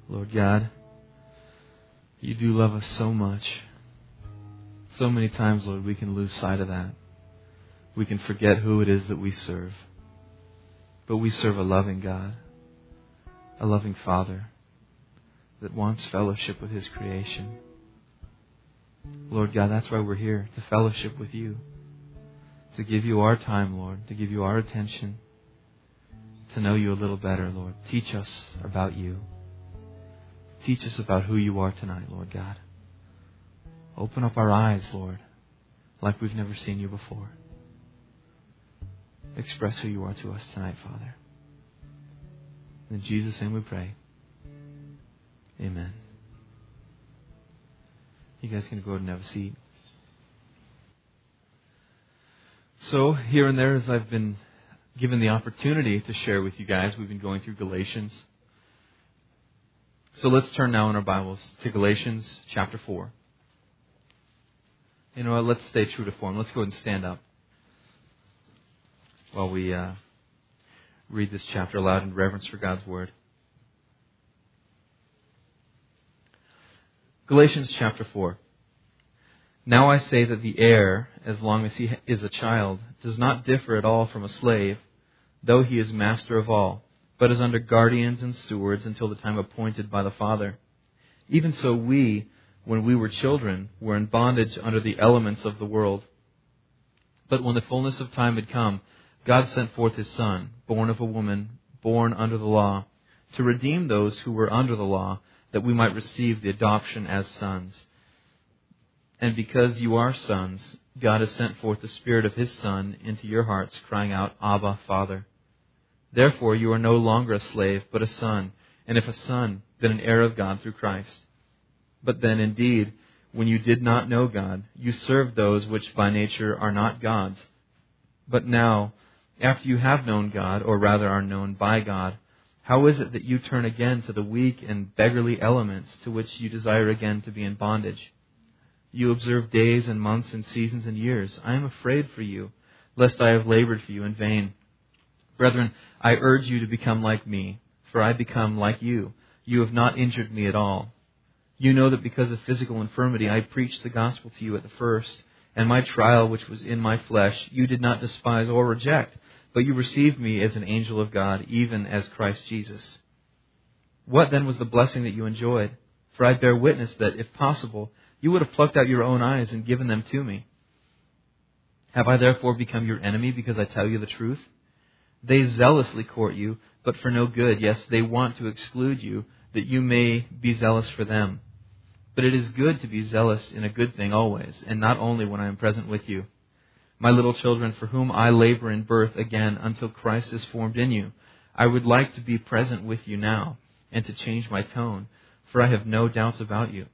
Lord God, you do love us so much. So many times, Lord, we can lose sight of that. We can forget who it is that we serve. But we serve a loving God, a loving Father that wants fellowship with His creation. Lord God, that's why we're here, to fellowship with you, to give you our time, Lord, to give you our attention, to know you a little better, Lord. Teach us about you. Teach us about who you are tonight, Lord God. Open up our eyes, Lord, like we've never seen you before. Express who you are to us tonight, Father. In Jesus' name we pray. Amen. You guys can go ahead and have a seat. So, here and there, as I've been given the opportunity to share with you guys, we've been going through Galatians. So let's turn now in our Bibles to Galatians chapter 4. You know what? Let's stay true to form. Let's go ahead and stand up while we read this chapter aloud in reverence for God's Word. Galatians chapter 4. Now I say that the heir, as long as he is a child, does not differ at all from a slave, though he is master of all, but is under guardians and stewards until the time appointed by the Father. Even so we, when we were children, were in bondage under the elements of the world. But when the fullness of time had come, God sent forth His Son, born of a woman, born under the law, to redeem those who were under the law, that we might receive the adoption as sons. And because you are sons, God has sent forth the Spirit of His Son into your hearts, crying out, Abba, Father. Therefore you are no longer a slave, but a son, and if a son, then an heir of God through Christ. But then indeed, when you did not know God, you served those which by nature are not God's. But now, after you have known God, or rather are known by God, how is it that you turn again to the weak and beggarly elements to which you desire again to be in bondage? You observe days and months and seasons and years. I am afraid for you, lest I have labored for you in vain. Brethren, I urge you to become like me, for I become like you. You have not injured me at all. You know that because of physical infirmity I preached the gospel to you at the first, and my trial which was in my flesh you did not despise or reject, but you received me as an angel of God, even as Christ Jesus. What then was the blessing that you enjoyed? For I bear witness that, if possible, you would have plucked out your own eyes and given them to me. Have I therefore become your enemy because I tell you the truth? They zealously court you, but for no good. Yes, they want to exclude you, that you may be zealous for them. But it is good to be zealous in a good thing always, and not only when I am present with you. My little children, for whom I labor in birth again until Christ is formed in you, I would like to be present with you now, and to change my tone, for I have doubts about you.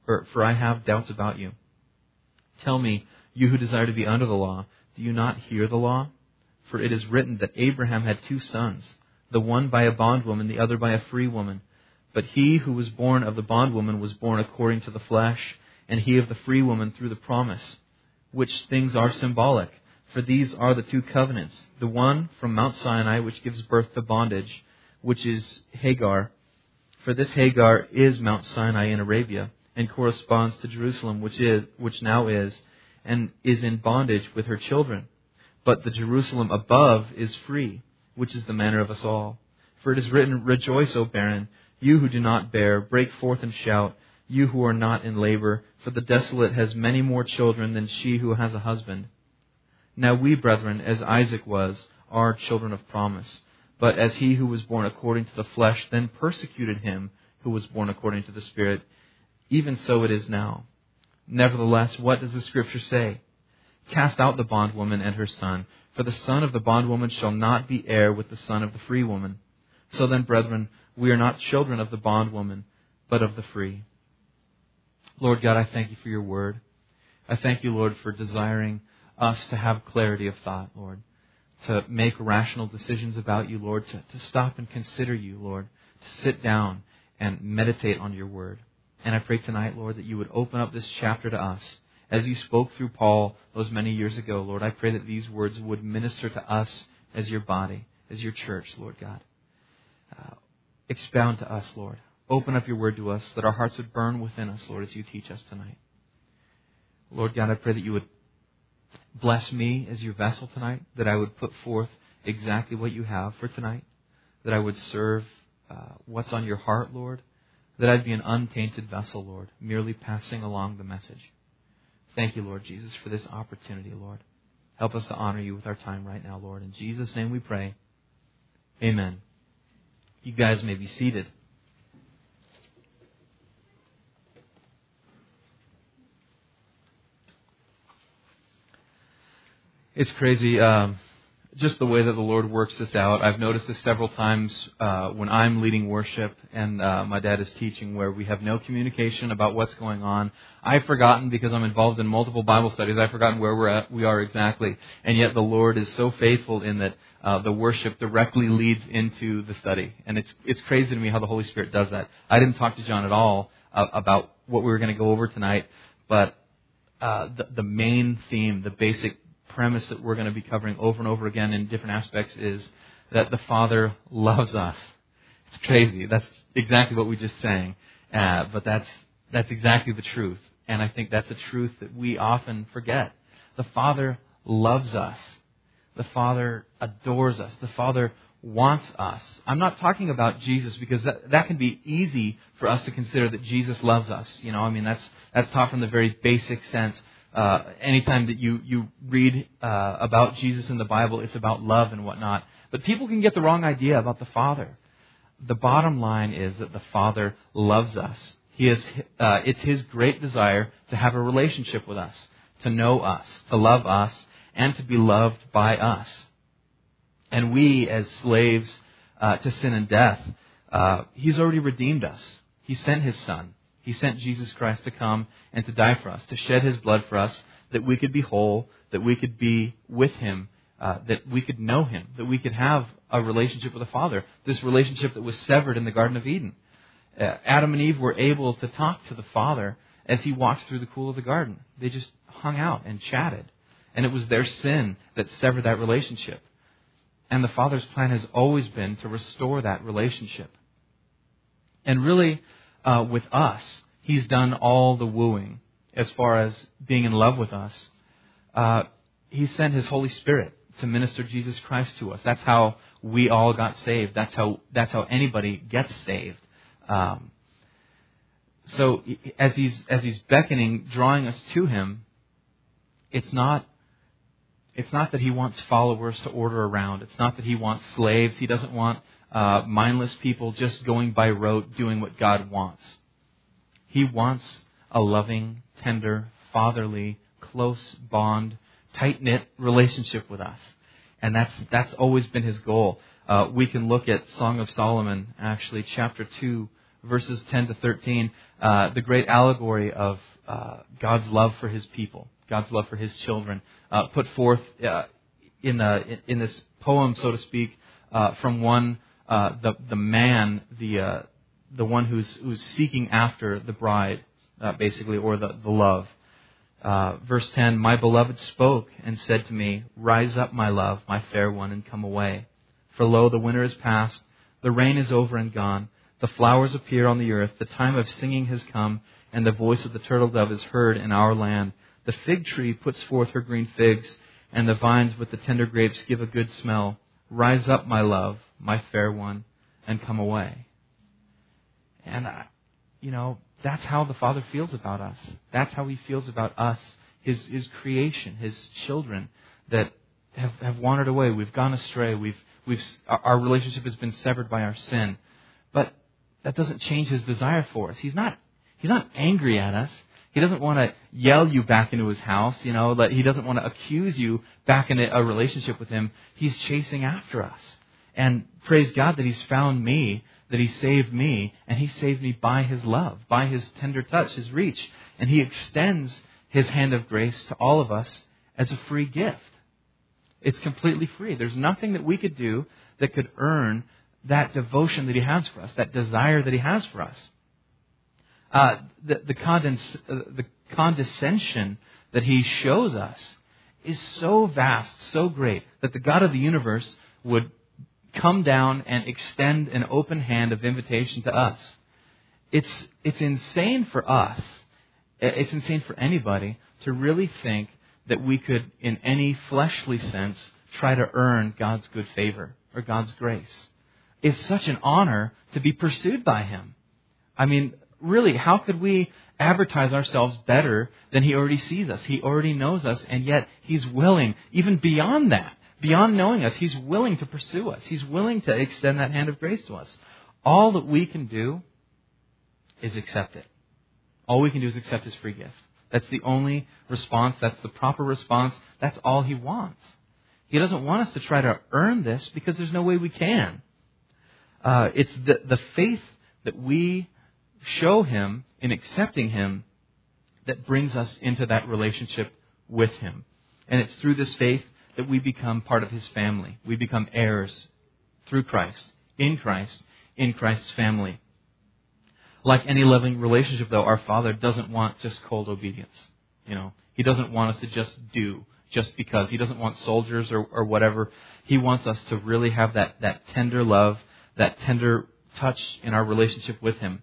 Tell me, you who desire to be under the law, do you not hear the law? For it is written that Abraham had 2 sons, the one by a bondwoman, the other by a free woman. But he who was born of the bondwoman was born according to the flesh, and he of the free woman through the promise, which things are symbolic. For these are the 2 covenants, the one from Mount Sinai, which gives birth to bondage, which is Hagar. For this Hagar is Mount Sinai in Arabia, and corresponds to Jerusalem, which now is, and is in bondage with her children. But the Jerusalem above is free, which is the manner of us all. For it is written, Rejoice, O barren, you who do not bear, break forth and shout, you who are not in labor, for the desolate has many more children than she who has a husband. Now we, brethren, as Isaac was, are children of promise. But as he who was born according to the flesh then persecuted him who was born according to the Spirit, even so it is now. Nevertheless, what does the Scripture say? Cast out the bondwoman and her son, for the son of the bondwoman shall not be heir with the son of the free woman. So then, brethren, we are not children of the bondwoman, but of the free. Lord God, I thank you for your word. I thank you, Lord, for desiring us to have clarity of thought, Lord, to make rational decisions about you, Lord, to stop and consider you, Lord, to sit down and meditate on your word. And I pray tonight, Lord, that you would open up this chapter to us. As you spoke through Paul those many years ago, Lord, I pray that these words would minister to us as your body, as your church, Lord God. Expound to us, Lord, open up your word to us, that our hearts would burn within us, Lord, as you teach us tonight. Lord God, I pray that you would bless me as your vessel tonight, that I would put forth exactly what you have for tonight, that I would serve what's on your heart, Lord, that I'd be an untainted vessel, Lord, merely passing along the message. Thank you, Lord Jesus, for this opportunity, Lord. Help us to honor you with our time right now, Lord. In Jesus' name we pray. Amen. You guys may be seated. It's crazy, just the way that the Lord works this out. I've noticed this several times when I'm leading worship and my dad is teaching, where we have no communication about what's going on. I've forgotten, because I'm involved in multiple Bible studies, I've forgotten where we are exactly. And yet the Lord is so faithful in that the worship directly leads into the study. And it's crazy to me how the Holy Spirit does that. I didn't talk to John at all about what we were going to go over tonight, but the main theme, the basic premise that we're going to be covering over and over again in different aspects is that the Father loves us. It's crazy. That's exactly what we just sang. But that's exactly the truth. And I think that's a truth that we often forget. The Father loves us. The Father adores us. The Father wants us. I'm not talking about Jesus, because that can be easy for us to consider that Jesus loves us. You know, I mean, that's taught from the very basic sense. Anytime that you read about Jesus in the Bible, it's about love and whatnot. But people can get the wrong idea about the Father. The bottom line is that the Father loves us. It's His great desire to have a relationship with us, to know us, to love us, and to be loved by us. And we, as slaves to sin and death, He's already redeemed us. He sent His Son. He sent Jesus Christ to come and to die for us, to shed His blood for us, that we could be whole, that we could be with Him, that we could know Him, that we could have a relationship with the Father, this relationship that was severed in the Garden of Eden. Adam and Eve were able to talk to the Father as He walked through the cool of the garden. They just hung out and chatted. And it was their sin that severed that relationship. And the Father's plan has always been to restore that relationship. And really, with us, He's done all the wooing as far as being in love with us. He sent His Holy Spirit to minister Jesus Christ to us. That's how we all got saved. That's how anybody gets saved. So as He's beckoning, drawing us to Him, it's not that He wants followers to order around. It's not that He wants slaves. He doesn't want mindless people just going by rote, doing what God wants. He wants a loving, tender, fatherly, close bond, tight-knit relationship with us. And that's always been His goal. We can look at Song of Solomon, actually, chapter 2, verses 10 to 13, the great allegory of God's love for His people, God's love for His children, put forth in this poem, so to speak, from one, the man, the one who's seeking after the bride, basically, or the love. Verse 10, "My beloved spoke and said to me, 'Rise up, my love, my fair one, and come away. For lo, the winter is past, the rain is over and gone, the flowers appear on the earth, the time of singing has come, and the voice of the turtle dove is heard in our land. The fig tree puts forth her green figs, and the vines with the tender grapes give a good smell. Rise up, my love, my fair one, and come away.'" And, that's how the Father feels about us. That's how He feels about us, His creation, His children that have wandered away. We've gone astray. Our relationship has been severed by our sin. But that doesn't change His desire for us. He's not angry at us. He doesn't want to yell you back into His house. He doesn't want to accuse you back in a relationship with Him. He's chasing after us. And praise God that He's found me, that He saved me, and He saved me by His love, by His tender touch, His reach. And He extends His hand of grace to all of us as a free gift. It's completely free. There's nothing that we could do that could earn that devotion that He has for us, that desire that He has for us. The condescension that He shows us is so vast, so great, that the God of the universe would come down and extend an open hand of invitation to us. it's insane for us. It's insane for anybody to really think that we could, in any fleshly sense, try to earn God's good favor or God's grace. It's such an honor to be pursued by Him. I mean, really, how could we advertise ourselves better than He already sees us? He already knows us, and yet He's willing, even beyond that, beyond knowing us, He's willing to pursue us. He's willing to extend that hand of grace to us. All that we can do is accept it. All we can do is accept His free gift. That's the only response. That's the proper response. That's all He wants. He doesn't want us to try to earn this because there's no way we can. It's the faith that we show Him in accepting Him that brings us into that relationship with Him. And it's through this faith that we become part of His family. We become heirs through Christ, in Christ's family. Like any loving relationship, though, our Father doesn't want just cold obedience. He doesn't want us to just do, just because. He doesn't want soldiers or whatever. He wants us to really have that tender love, that tender touch in our relationship with Him.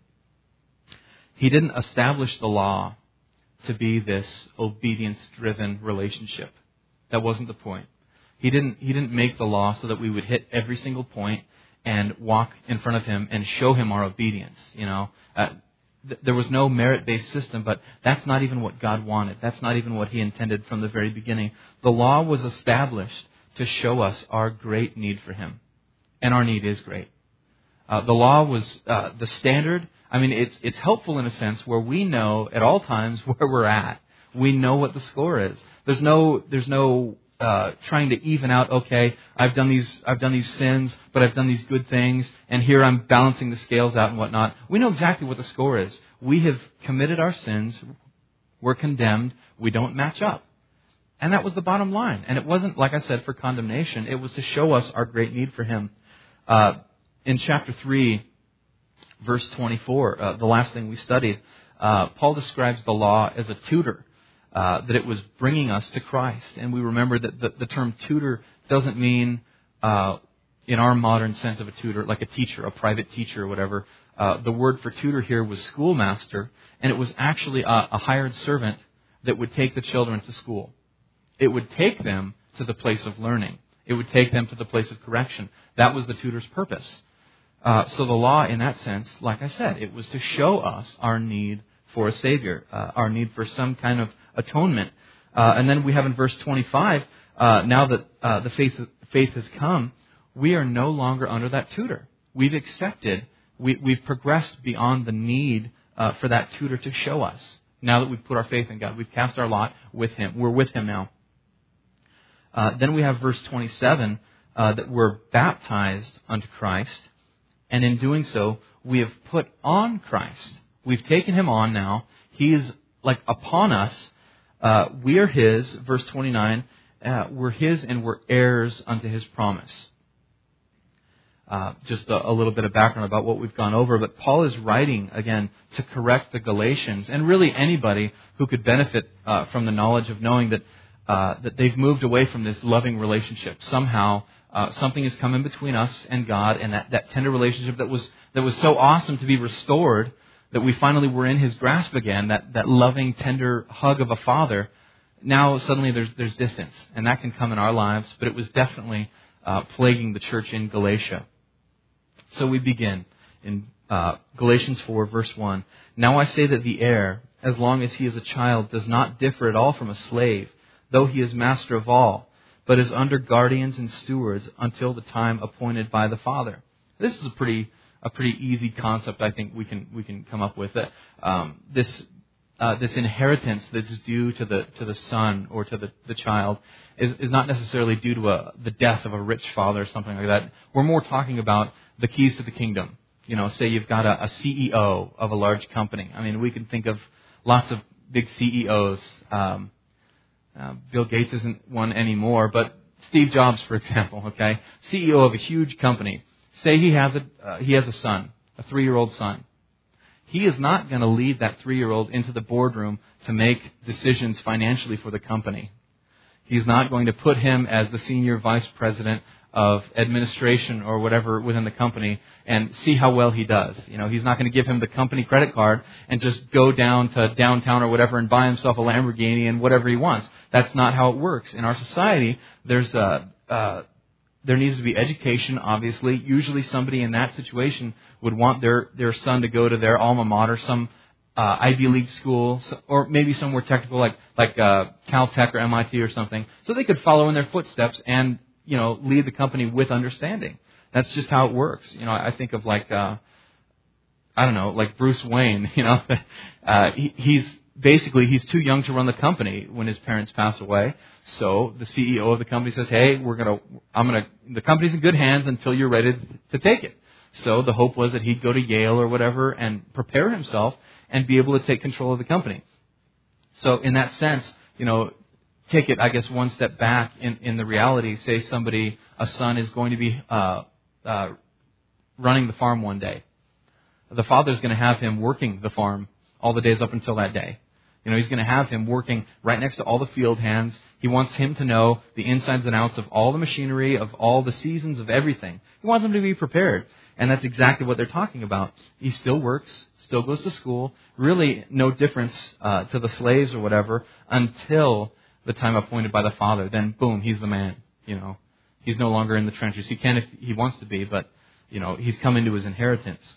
He didn't establish the law to be this obedience-driven relationship. That wasn't the point. He didn't make the law so that we would hit every single point and walk in front of Him and show Him our obedience. There was no merit-based system, but that's not even what God wanted. That's not even what He intended from the very beginning. The law was established to show us our great need for Him. And our need is great. The law was the standard. I mean, it's helpful in a sense where we know at all times where we're at. We know what the score is. There's no trying to even out. Okay, I've done these sins, but I've done these good things, and here I'm balancing the scales out and whatnot. We know exactly what the score is. We have committed our sins. We're condemned. We don't match up, and that was the bottom line. And it wasn't, like I said, for condemnation. It was to show us our great need for Him. In chapter 3, verse 24, the last thing we studied, Paul describes the law as a tutor, that it was bringing us to Christ. And we remember that the term tutor doesn't mean, in our modern sense of a tutor, like a teacher, a private teacher or whatever. The word for tutor here was schoolmaster, and it was actually a hired servant that would take the children to school. It would take them to the place of learning. It would take them to the place of correction. That was the tutor's purpose. So the law, in that sense, like I said, it was to show us our need for a Savior, our need for some kind of atonement. And then we have in verse 25, now that the faith has come, we are no longer under that tutor. We've accepted, we've progressed beyond the need for that tutor to show us. Now that we've put our faith in God, we've cast our lot with Him. We're with Him now. Then we have verse 27, that we're baptized unto Christ. And in doing so, we have put on Christ. We've taken Him on now. He is like upon us. We are His, verse 29, we're His and we're heirs unto His promise. Just a little bit of background about what we've gone over. But Paul is writing, again, to correct the Galatians, and really anybody who could benefit from the knowledge of knowing that they've moved away from this loving relationship. Somehow, something has come in between us and God, and that tender relationship that was so awesome to be restored, that we finally were in His grasp again, that loving, tender hug of a father. Now suddenly there's distance, and that can come in our lives, but it was definitely plaguing the church in Galatia. So we begin in Galatians 4, verse 1. Now I say that the heir, as long as he is a child, does not differ at all from a slave, though he is master of all, but is under guardians and stewards until the time appointed by the Father. This is a pretty easy concept, I think we can come up with. This inheritance that's due to the son or to the child is not necessarily due to the death of a rich father or something like that. We're more talking about the keys to the kingdom. Say you've got a CEO of a large company. I mean, we can think of lots of big CEOs. Bill Gates isn't one anymore, but Steve Jobs, for example, okay, CEO of a huge company. Say he has a son, a 3-year-old son. He is not going to lead that 3-year-old into the boardroom to make decisions financially for the company. He's not going to put him as the senior vice president of administration or whatever within the company and see how well he does. He's not going to give him the company credit card and just go down to downtown or whatever and buy himself a Lamborghini and whatever he wants. That's not how it works. In our society, there needs to be education, obviously. Usually somebody in that situation would want their son to go to their alma mater, some Ivy League school, or maybe somewhere technical like Caltech or MIT or something, so they could follow in their footsteps and lead the company with understanding. That's just how it works. I think of like Bruce Wayne. He's too young to run the company when his parents pass away. So the CEO of the company says, "Hey, the company's in good hands until you're ready to take it." So the hope was that he'd go to Yale or whatever and prepare himself and be able to take control of the company. So in that sense, take it, I guess, one step back in the reality. Say a son is going to be running the farm one day. The father's going to have him working the farm all the days up until that day. He's going to have him working right next to all the field hands. He wants him to know the insides and outs of all the machinery, of all the seasons, of everything. He wants him to be prepared. And that's exactly what they're talking about. He still works, still goes to school, really no difference to the slaves or whatever until the time appointed by the father. Then, boom, he's the man. He's no longer in the trenches. He can if he wants to be, but, he's come into his inheritance.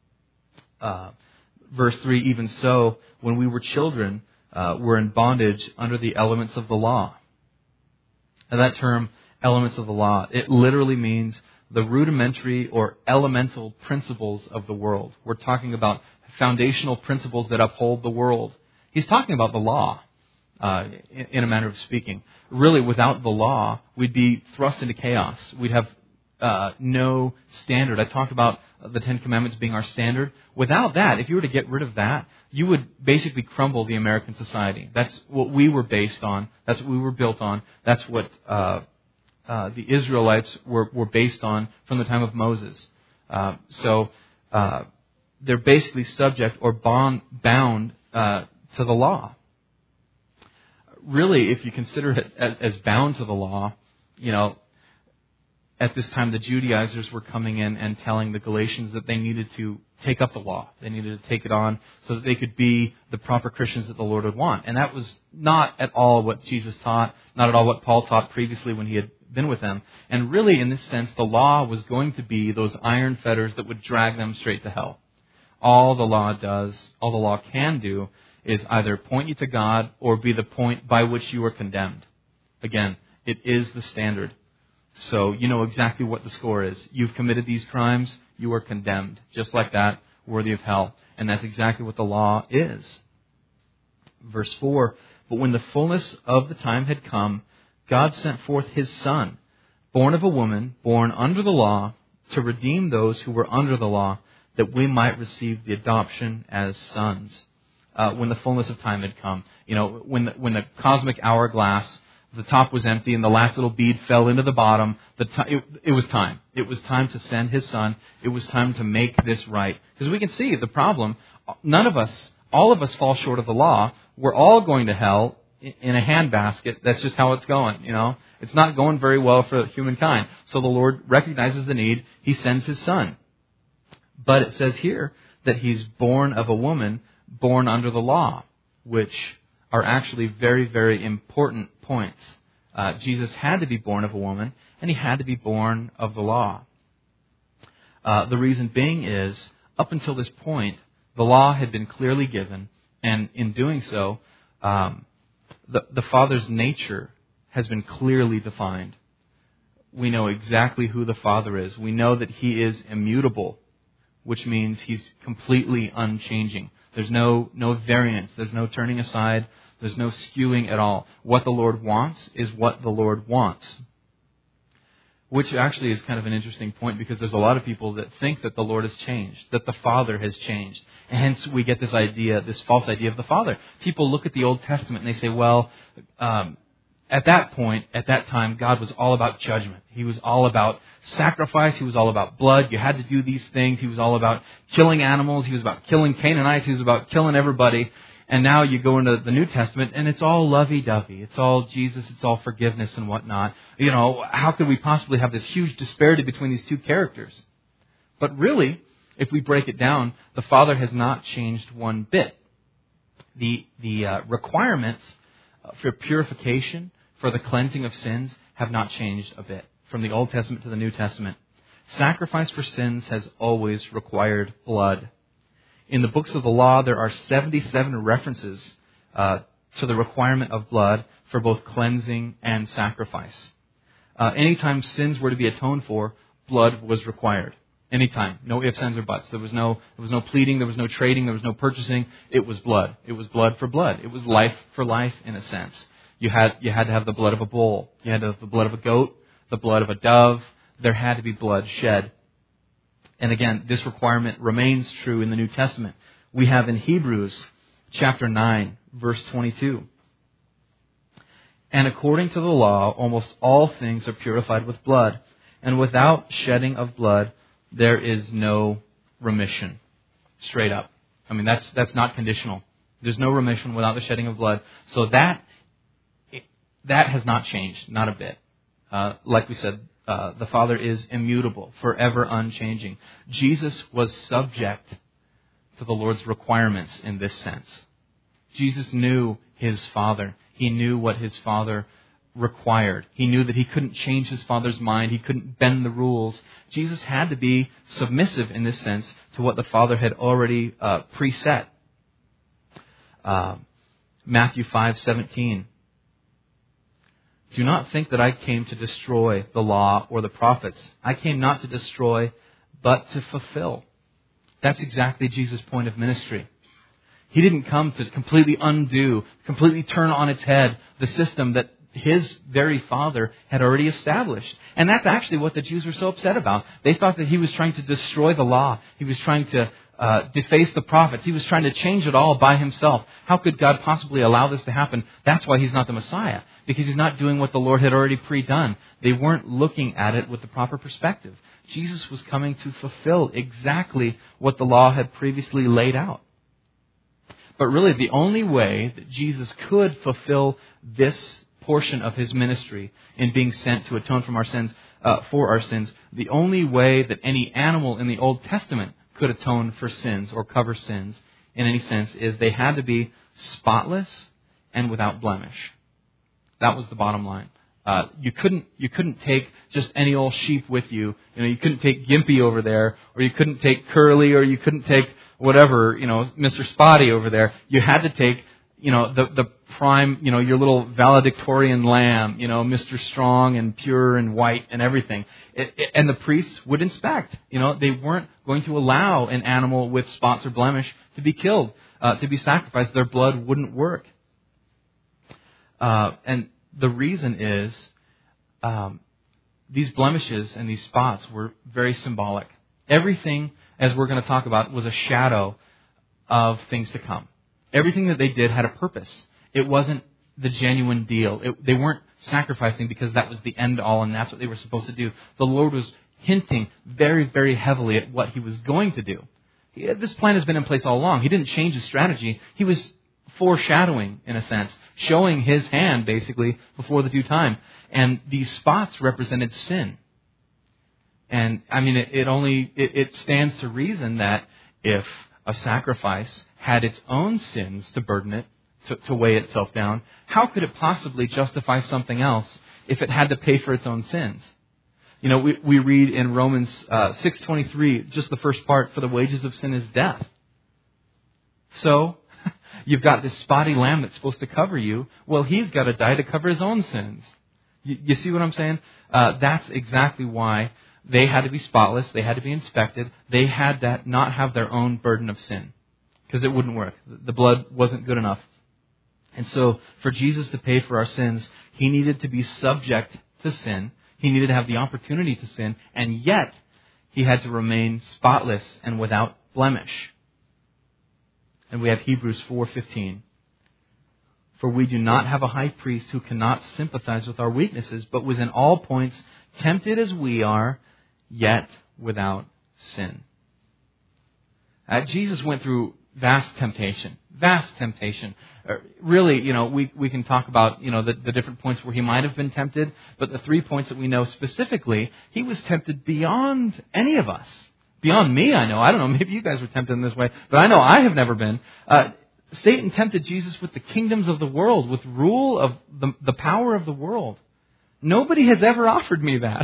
Verse 3, even so, when we were children, we're in bondage under the elements of the law. And that term, elements of the law, it literally means the rudimentary or elemental principles of the world. We're talking about foundational principles that uphold the world. He's talking about the law, in a manner of speaking. Really, without the law, we'd be thrust into chaos. We'd have no standard. I talked about the Ten Commandments being our standard. Without that, if you were to get rid of that, you would basically crumble the American society. That's what we were based on. That's what we were built on. That's what the Israelites were based on from the time of Moses. So they're basically subject or bound to the law. Really, if you consider it as bound to the law, at this time the Judaizers were coming in and telling the Galatians that they needed to take up the law. They needed to take it on so that they could be the proper Christians that the Lord would want. And that was not at all what Jesus taught, not at all what Paul taught previously when he had been with them. And really, in this sense, the law was going to be those iron fetters that would drag them straight to hell. All the law can do, is either point you to God or be the point by which you are condemned. Again, it is the standard. So you know exactly what the score is. You've committed these crimes, you are condemned. Just like that, worthy of hell. And that's exactly what the law is. Verse 4, but when the fullness of the time had come, God sent forth His Son, born of a woman, born under the law, to redeem those who were under the law, that we might receive the adoption as sons. When the fullness of time had come. When the cosmic hourglass, the top was empty and the last little bead fell into the bottom, it was time. It was time to send His Son. It was time to make this right. Because we can see the problem. All of us fall short of the law. We're all going to hell in a handbasket. That's just how it's going, It's not going very well for humankind. So the Lord recognizes the need. He sends His Son. But it says here that He's born of a woman, born under the law, which are actually very, very important points. Jesus had to be born of a woman, and He had to be born of the law. The reason being is, up until this point, the law had been clearly given, and in doing so, the Father's nature has been clearly defined. We know exactly who the Father is. We know that He is immutable, which means He's completely unchanging. There's no variance. There's no turning aside. There's no skewing at all. What the Lord wants is what the Lord wants. Which actually is kind of an interesting point, because there's a lot of people that think that the Lord has changed, that the Father has changed. And hence we get this false idea of the Father. People look at the Old Testament and they say, well, at that time, God was all about judgment. He was all about sacrifice. He was all about blood. You had to do these things. He was all about killing animals. He was about killing Canaanites. He was about killing everybody. And now you go into the New Testament and it's all lovey-dovey. It's all Jesus, it's all forgiveness and whatnot. How could we possibly have this huge disparity between these two characters? But really, if we break it down, the Father has not changed one bit. The requirements for purification, for the cleansing of sins, have not changed a bit from the Old Testament to the New Testament. Sacrifice for sins has always required blood. In the books of the law, there are 77 references to the requirement of blood for both cleansing and sacrifice. Anytime sins were to be atoned for, blood was required. Anytime. No ifs, ands, or buts. There was no pleading, there was no trading, there was no purchasing. It was blood. It was blood for blood. It was life for life, in a sense. You had to have the blood of a bull. You had to have the blood of a goat, the blood of a dove. There had to be blood shed. And again, this requirement remains true in the New Testament. We have in Hebrews chapter 9, verse 22. And according to the law, almost all things are purified with blood. And without shedding of blood, there is no remission. Straight up. I mean, that's not conditional. There's no remission without the shedding of blood. So that has not changed, not a bit. Like we said, the Father is immutable, forever unchanging. Jesus was subject to the Lord's requirements in this sense. Jesus knew his Father. He knew what his Father required. He knew that he couldn't change his Father's mind. He couldn't bend the rules. Jesus had to be submissive in this sense to what the Father had already preset. Matthew 5:17. Do not think that I came to destroy the law or the prophets. I came not to destroy, but to fulfill. That's exactly Jesus' point of ministry. He didn't come to completely undo, completely turn on its head the system that his very Father had already established. And that's actually what the Jews were so upset about. They thought that he was trying to destroy the law. He was trying to deface the prophets. He was trying to change it all by himself. How could God possibly allow this to happen? That's why he's not the Messiah, because he's not doing what the Lord had already pre-done. They weren't looking at it with the proper perspective. Jesus was coming to fulfill exactly what the law had previously laid out. But really, the only way that Jesus could fulfill this portion of his ministry in being sent to atone for our sins, the only way that any animal in the Old Testament could atone for sins or cover sins in any sense is they had to be spotless and without blemish. That was the bottom line. You couldn't take just any old sheep with you. You couldn't take Gimpy over there, or you couldn't take Curly, or you couldn't take whatever, Mr. Spotty over there. You had to take, the prime, your little valedictorian lamb, Mr. Strong and pure and white and everything. And the priests would inspect. They weren't going to allow an animal with spots or blemish to be killed, to be sacrificed. Their blood wouldn't work. And the reason is these blemishes and these spots were very symbolic. Everything, as we're going to talk about, was a shadow of things to come. Everything that they did had a purpose. It wasn't the genuine deal. They weren't sacrificing because that was the end all and that's what they were supposed to do. The Lord was hinting very, very heavily at what he was going to do. This plan has been in place all along. He didn't change his strategy. He was foreshadowing, in a sense, showing his hand, basically, before the due time. And these spots represented sin. And, it stands to reason that if a sacrifice had its own sins to burden it, to weigh itself down, how could it possibly justify something else if it had to pay for its own sins? We read in Romans 6:23, just the first part, for the wages of sin is death. So, you've got this spotty lamb that's supposed to cover you. Well, he's got to die to cover his own sins. You see what I'm saying? That's exactly why they had to be spotless. They had to be inspected. They had to not have their own burden of sin, because it wouldn't work. The blood wasn't good enough. And so for Jesus to pay for our sins, he needed to be subject to sin. He needed to have the opportunity to sin. And yet, he had to remain spotless and without blemish. And we have Hebrews 4:15. For we do not have a high priest who cannot sympathize with our weaknesses, but was in all points tempted as we are, yet without sin. Jesus went through vast temptation, vast temptation. Really, we can talk about, the different points where he might have been tempted, but the 3 points that we know specifically, he was tempted beyond any of us. Beyond me, I know. I don't know, maybe you guys were tempted in this way, but I know I have never been. Satan tempted Jesus with the kingdoms of the world, with rule of the power of the world. Nobody has ever offered me that.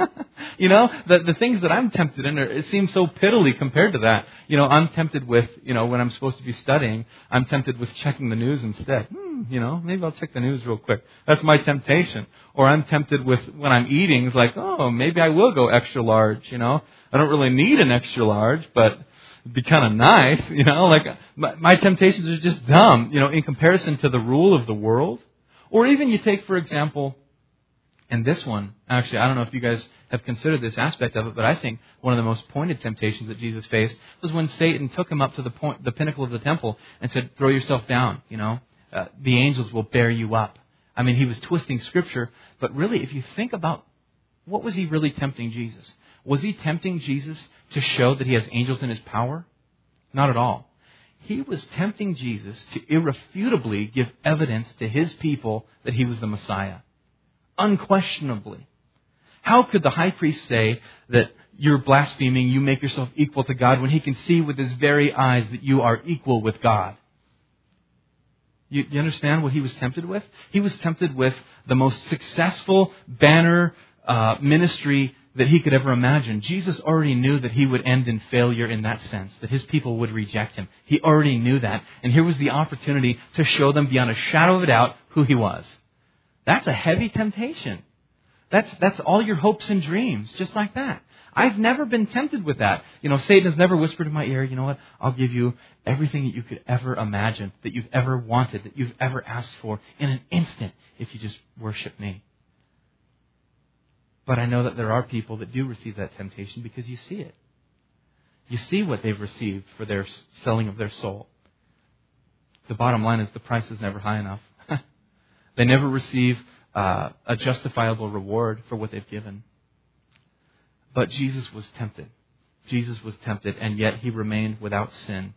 The things that I'm tempted in, it seems so piddly compared to that. I'm tempted with, when I'm supposed to be studying, I'm tempted with checking the news instead. Maybe I'll check the news real quick. That's my temptation. Or I'm tempted with, when I'm eating, it's like, oh, maybe I will go extra large, I don't really need an extra large, but it'd be kind of nice, my temptations are just dumb, in comparison to the rule of the world. Or even you take, for example, and this one, actually, I don't know if you guys have considered this aspect of it, but I think one of the most pointed temptations that Jesus faced was when Satan took him up to the pinnacle of the temple and said, throw yourself down, the angels will bear you up. I mean, he was twisting Scripture, but really, if you think about, what was he really tempting Jesus? Was he tempting Jesus to show that he has angels in his power? Not at all. He was tempting Jesus to irrefutably give evidence to his people that he was the Messiah. Unquestionably. How could the high priest say that you're blaspheming, you make yourself equal to God, when he can see with his very eyes that you are equal with God? You understand what he was tempted with? He was tempted with the most successful banner ministry that he could ever imagine. Jesus already knew that he would end in failure in that sense, that his people would reject him. He already knew that. And here was the opportunity to show them beyond a shadow of a doubt who he was. That's a heavy temptation. That's all your hopes and dreams, just like that. I've never been tempted with that. Satan has never whispered in my ear, you know what, I'll give you everything that you could ever imagine, that you've ever wanted, that you've ever asked for in an instant if you just worship me. But I know that there are people that do receive that temptation because you see it. You see what they've received for their selling of their soul. The bottom line is the price is never high enough. They never receive a justifiable reward for what they've given. But Jesus was tempted. Jesus was tempted, and yet he remained without sin.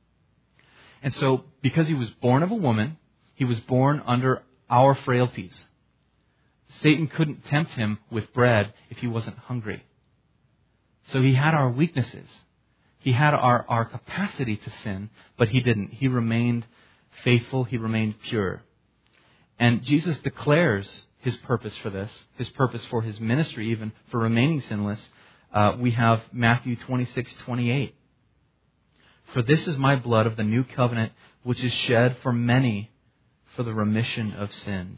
And so, because he was born of a woman, he was born under our frailties. Satan couldn't tempt him with bread if he wasn't hungry. So he had our weaknesses. He had our capacity to sin, but he didn't. He remained faithful. He remained pure. And Jesus declares his purpose for this, his purpose for his ministry, even for remaining sinless. We have Matthew 26:28. For this is my blood of the new covenant, which is shed for many for the remission of sins.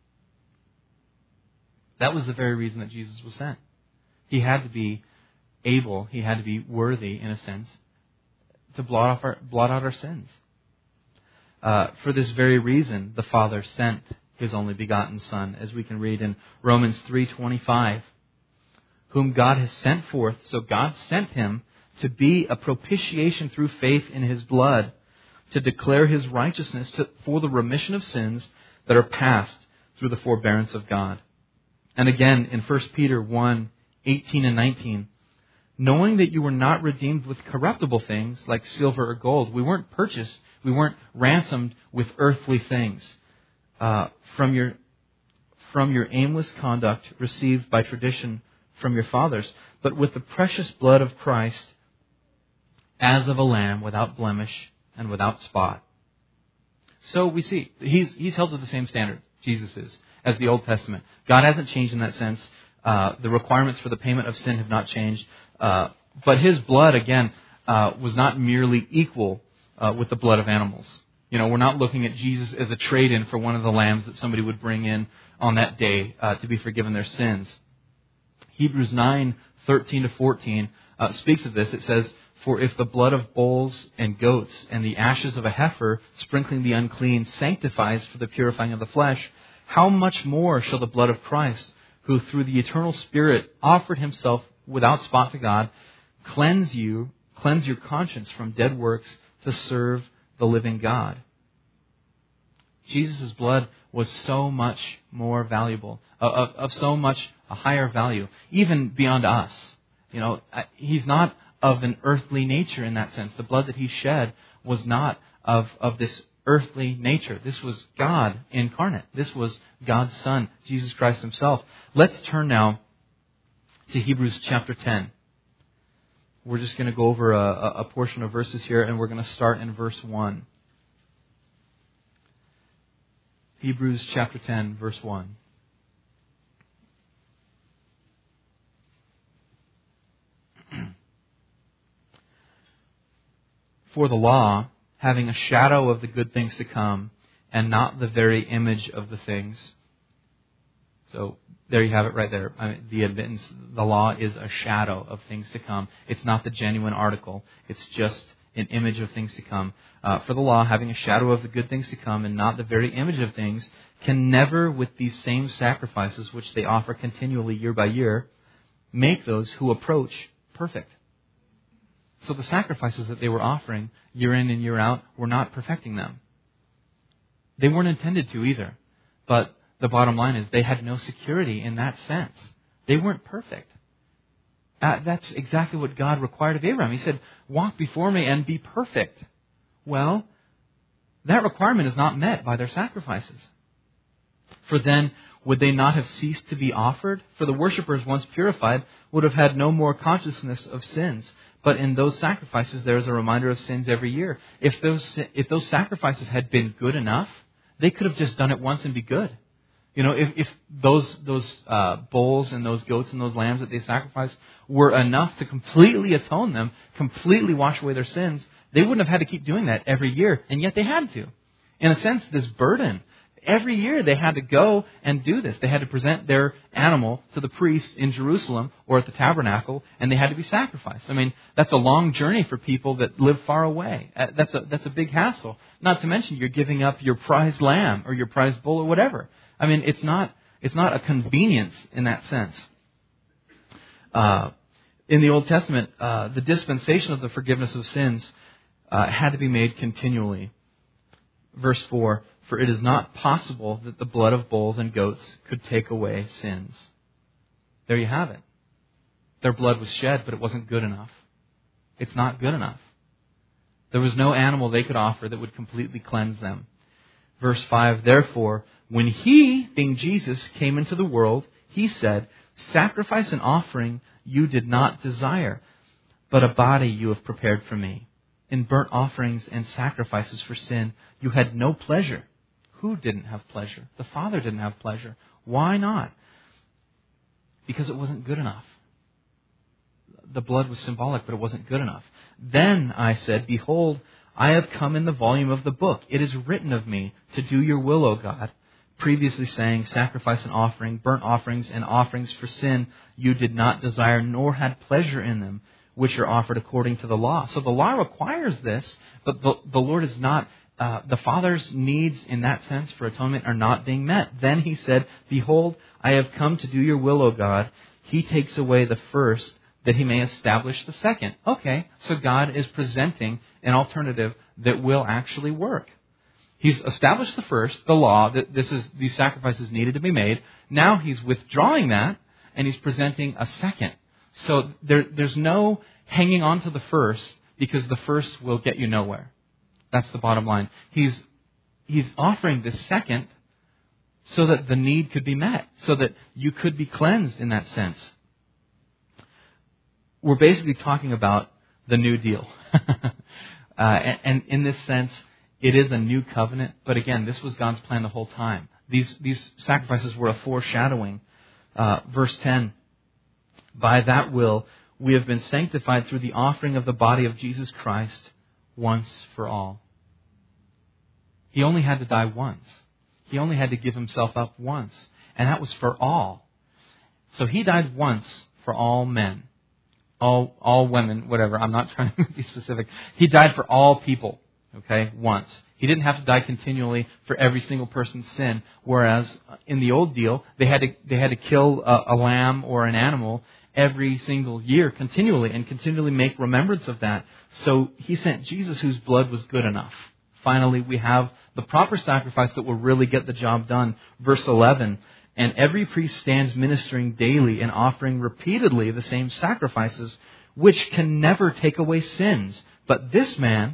That was the very reason that Jesus was sent. He had to be able, he had to be worthy, in a sense, to blot out our sins. For this very reason, the Father sent his only begotten Son, as we can read in Romans 3:25, whom God has sent forth. So God sent him to be a propitiation through faith in his blood, to declare his righteousness for the remission of sins that are past through the forbearance of God. And again, in 1 Peter 1:18 and 19, knowing that you were not redeemed with corruptible things like silver or gold. We weren't purchased. We weren't ransomed with earthly things from your aimless conduct received by tradition from your fathers, but with the precious blood of Christ, as of a lamb without blemish and without spot. So we see he's held to the same standard, Jesus is, as the Old Testament. God hasn't changed in that sense. The requirements for the payment of sin have not changed. But his blood, again, was not merely equal with the blood of animals. We're not looking at Jesus as a trade-in for one of the lambs that somebody would bring in on that day to be forgiven their sins. Hebrews 9:13-14 speaks of this. It says, for if the blood of bulls and goats and the ashes of a heifer sprinkling the unclean sanctifies for the purifying of the flesh, how much more shall the blood of Christ, who through the eternal Spirit offered himself without spot to God, cleanse your conscience from dead works to serve the living God. Jesus' blood was so much more valuable, of so much a higher value, even beyond us. He's not of an earthly nature in that sense. The blood that he shed was not of this earthly nature. This was God incarnate. This was God's Son, Jesus Christ himself. Let's turn now to Hebrews chapter 10. We're just going to go over a portion of verses here, and we're going to start in verse 1. Hebrews chapter 10, verse 1. For the law, having a shadow of the good things to come, and not the very image of the things. So there you have it right there. The admittance, the law is a shadow of things to come. It's not the genuine article. It's just an image of things to come. For the law, having a shadow of the good things to come, and not the very image of things, can never, with these same sacrifices which they offer continually year by year, make those who approach perfect. So the sacrifices that they were offering year in and year out were not perfecting them. They weren't intended to either. But the bottom line is they had no security in that sense. They weren't perfect. That's exactly what God required of Abraham. He said, walk before me and be perfect. Well, that requirement is not met by their sacrifices. For then, would they not have ceased to be offered? For the worshippers, once purified, would have had no more consciousness of sins. But in those sacrifices, there is a reminder of sins every year. If those sacrifices had been good enough, they could have just done it once and be good. You know, if those bulls and those goats and those lambs that they sacrificed were enough to completely atone them, completely wash away their sins, they wouldn't have had to keep doing that every year, and yet they had to. In a sense, this burden. Every year they had to go and do this. They had to present their animal to the priests in Jerusalem or at the tabernacle, and they had to be sacrificed. I mean, that's a long journey for people that live far away. That's a big hassle. Not to mention you're giving up your prized lamb or your prized bull or whatever. I mean, it's not a convenience in that sense. In the Old Testament, the dispensation of the forgiveness of sins had to be made continually. Verse 4, for it is not possible that the blood of bulls and goats could take away sins. There you have it. Their blood was shed, but it wasn't good enough. It's not good enough. There was no animal they could offer that would completely cleanse them. Verse 5, therefore, when He, being Jesus, came into the world, He said, sacrifice and offering you did not desire, but a body you have prepared for me. In burnt offerings and sacrifices for sin, you had no pleasure. Who didn't have pleasure? The Father didn't have pleasure. Why not? Because it wasn't good enough. The blood was symbolic, but it wasn't good enough. Then I said, behold, I have come in the volume of the book. It is written of me to do your will, O God. Previously saying, sacrifice and offering, burnt offerings and offerings for sin, you did not desire nor had pleasure in them, which are offered according to the law. So the law requires this, but the Lord is not, the Father's needs in that sense for atonement are not being met. Then He said, behold, I have come to do your will, O God. He takes away the first, that He may establish the second. Okay, so God is presenting an alternative that will actually work. He's established the first, the law, that these sacrifices needed to be made. Now He's withdrawing that, and He's presenting a second. So there's no hanging on to the first, because the first will get you nowhere. That's the bottom line. He's offering this second so that the need could be met, so that you could be cleansed in that sense. We're basically talking about the new deal. And in this sense, it is a new covenant. But again, this was God's plan the whole time. These sacrifices were a foreshadowing. Verse 10, by that will we have been sanctified through the offering of the body of Jesus Christ once for all. He only had to die once. He only had to give Himself up once. And that was for all. So He died once for all men. All women, whatever. I'm not trying to be specific. He died for all people, okay, once. He didn't have to die continually for every single person's sin. Whereas in the old deal, they had to kill a lamb or an animal every single year continually and continually make remembrance of that. So He sent Jesus, whose blood was good enough. Finally, we have the proper sacrifice that will really get the job done. Verse 11, and every priest stands ministering daily and offering repeatedly the same sacrifices, which can never take away sins. But this man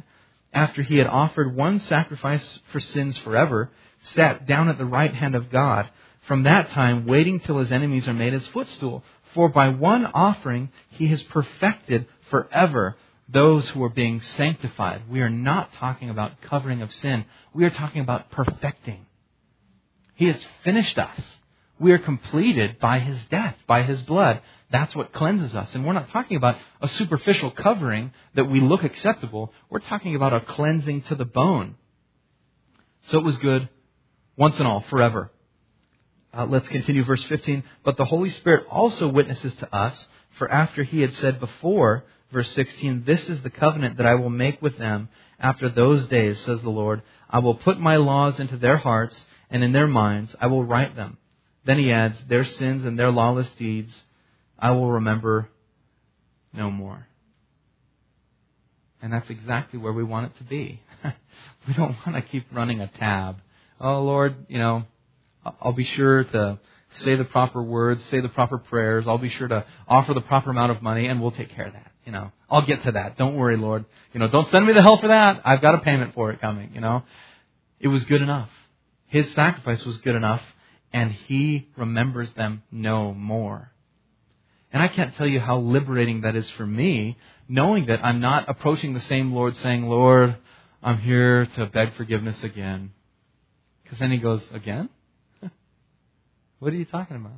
after he had offered one sacrifice for sins forever, sat down at the right hand of God, from that time waiting till his enemies are made his footstool. For by one offering he has perfected forever those who are being sanctified. We are not talking about covering of sin. We are talking about perfecting. He has finished us. We are completed by his death, by his blood. That's what cleanses us. And we're not talking about a superficial covering that we look acceptable. We're talking about a cleansing to the bone. So it was good once and all, forever. Let's continue verse 15. But the Holy Spirit also witnesses to us, for after he had said before, verse 16, this is the covenant that I will make with them after those days, says the Lord. I will put my laws into their hearts, and in their minds I will write them. Then he adds, their sins and their lawless deeds I will remember no more. And that's exactly where we want it to be. We don't want to keep running a tab. Oh, Lord, I'll be sure to say the proper words, say the proper prayers. I'll be sure to offer the proper amount of money, and we'll take care of that. I'll get to that. Don't worry, Lord. Don't send me to hell for that. I've got a payment for it coming. It was good enough. His sacrifice was good enough, and he remembers them no more. And I can't tell you how liberating that is for me, knowing that I'm not approaching the same Lord saying, Lord, I'm here to beg forgiveness again. Because then he goes, again? What are you talking about?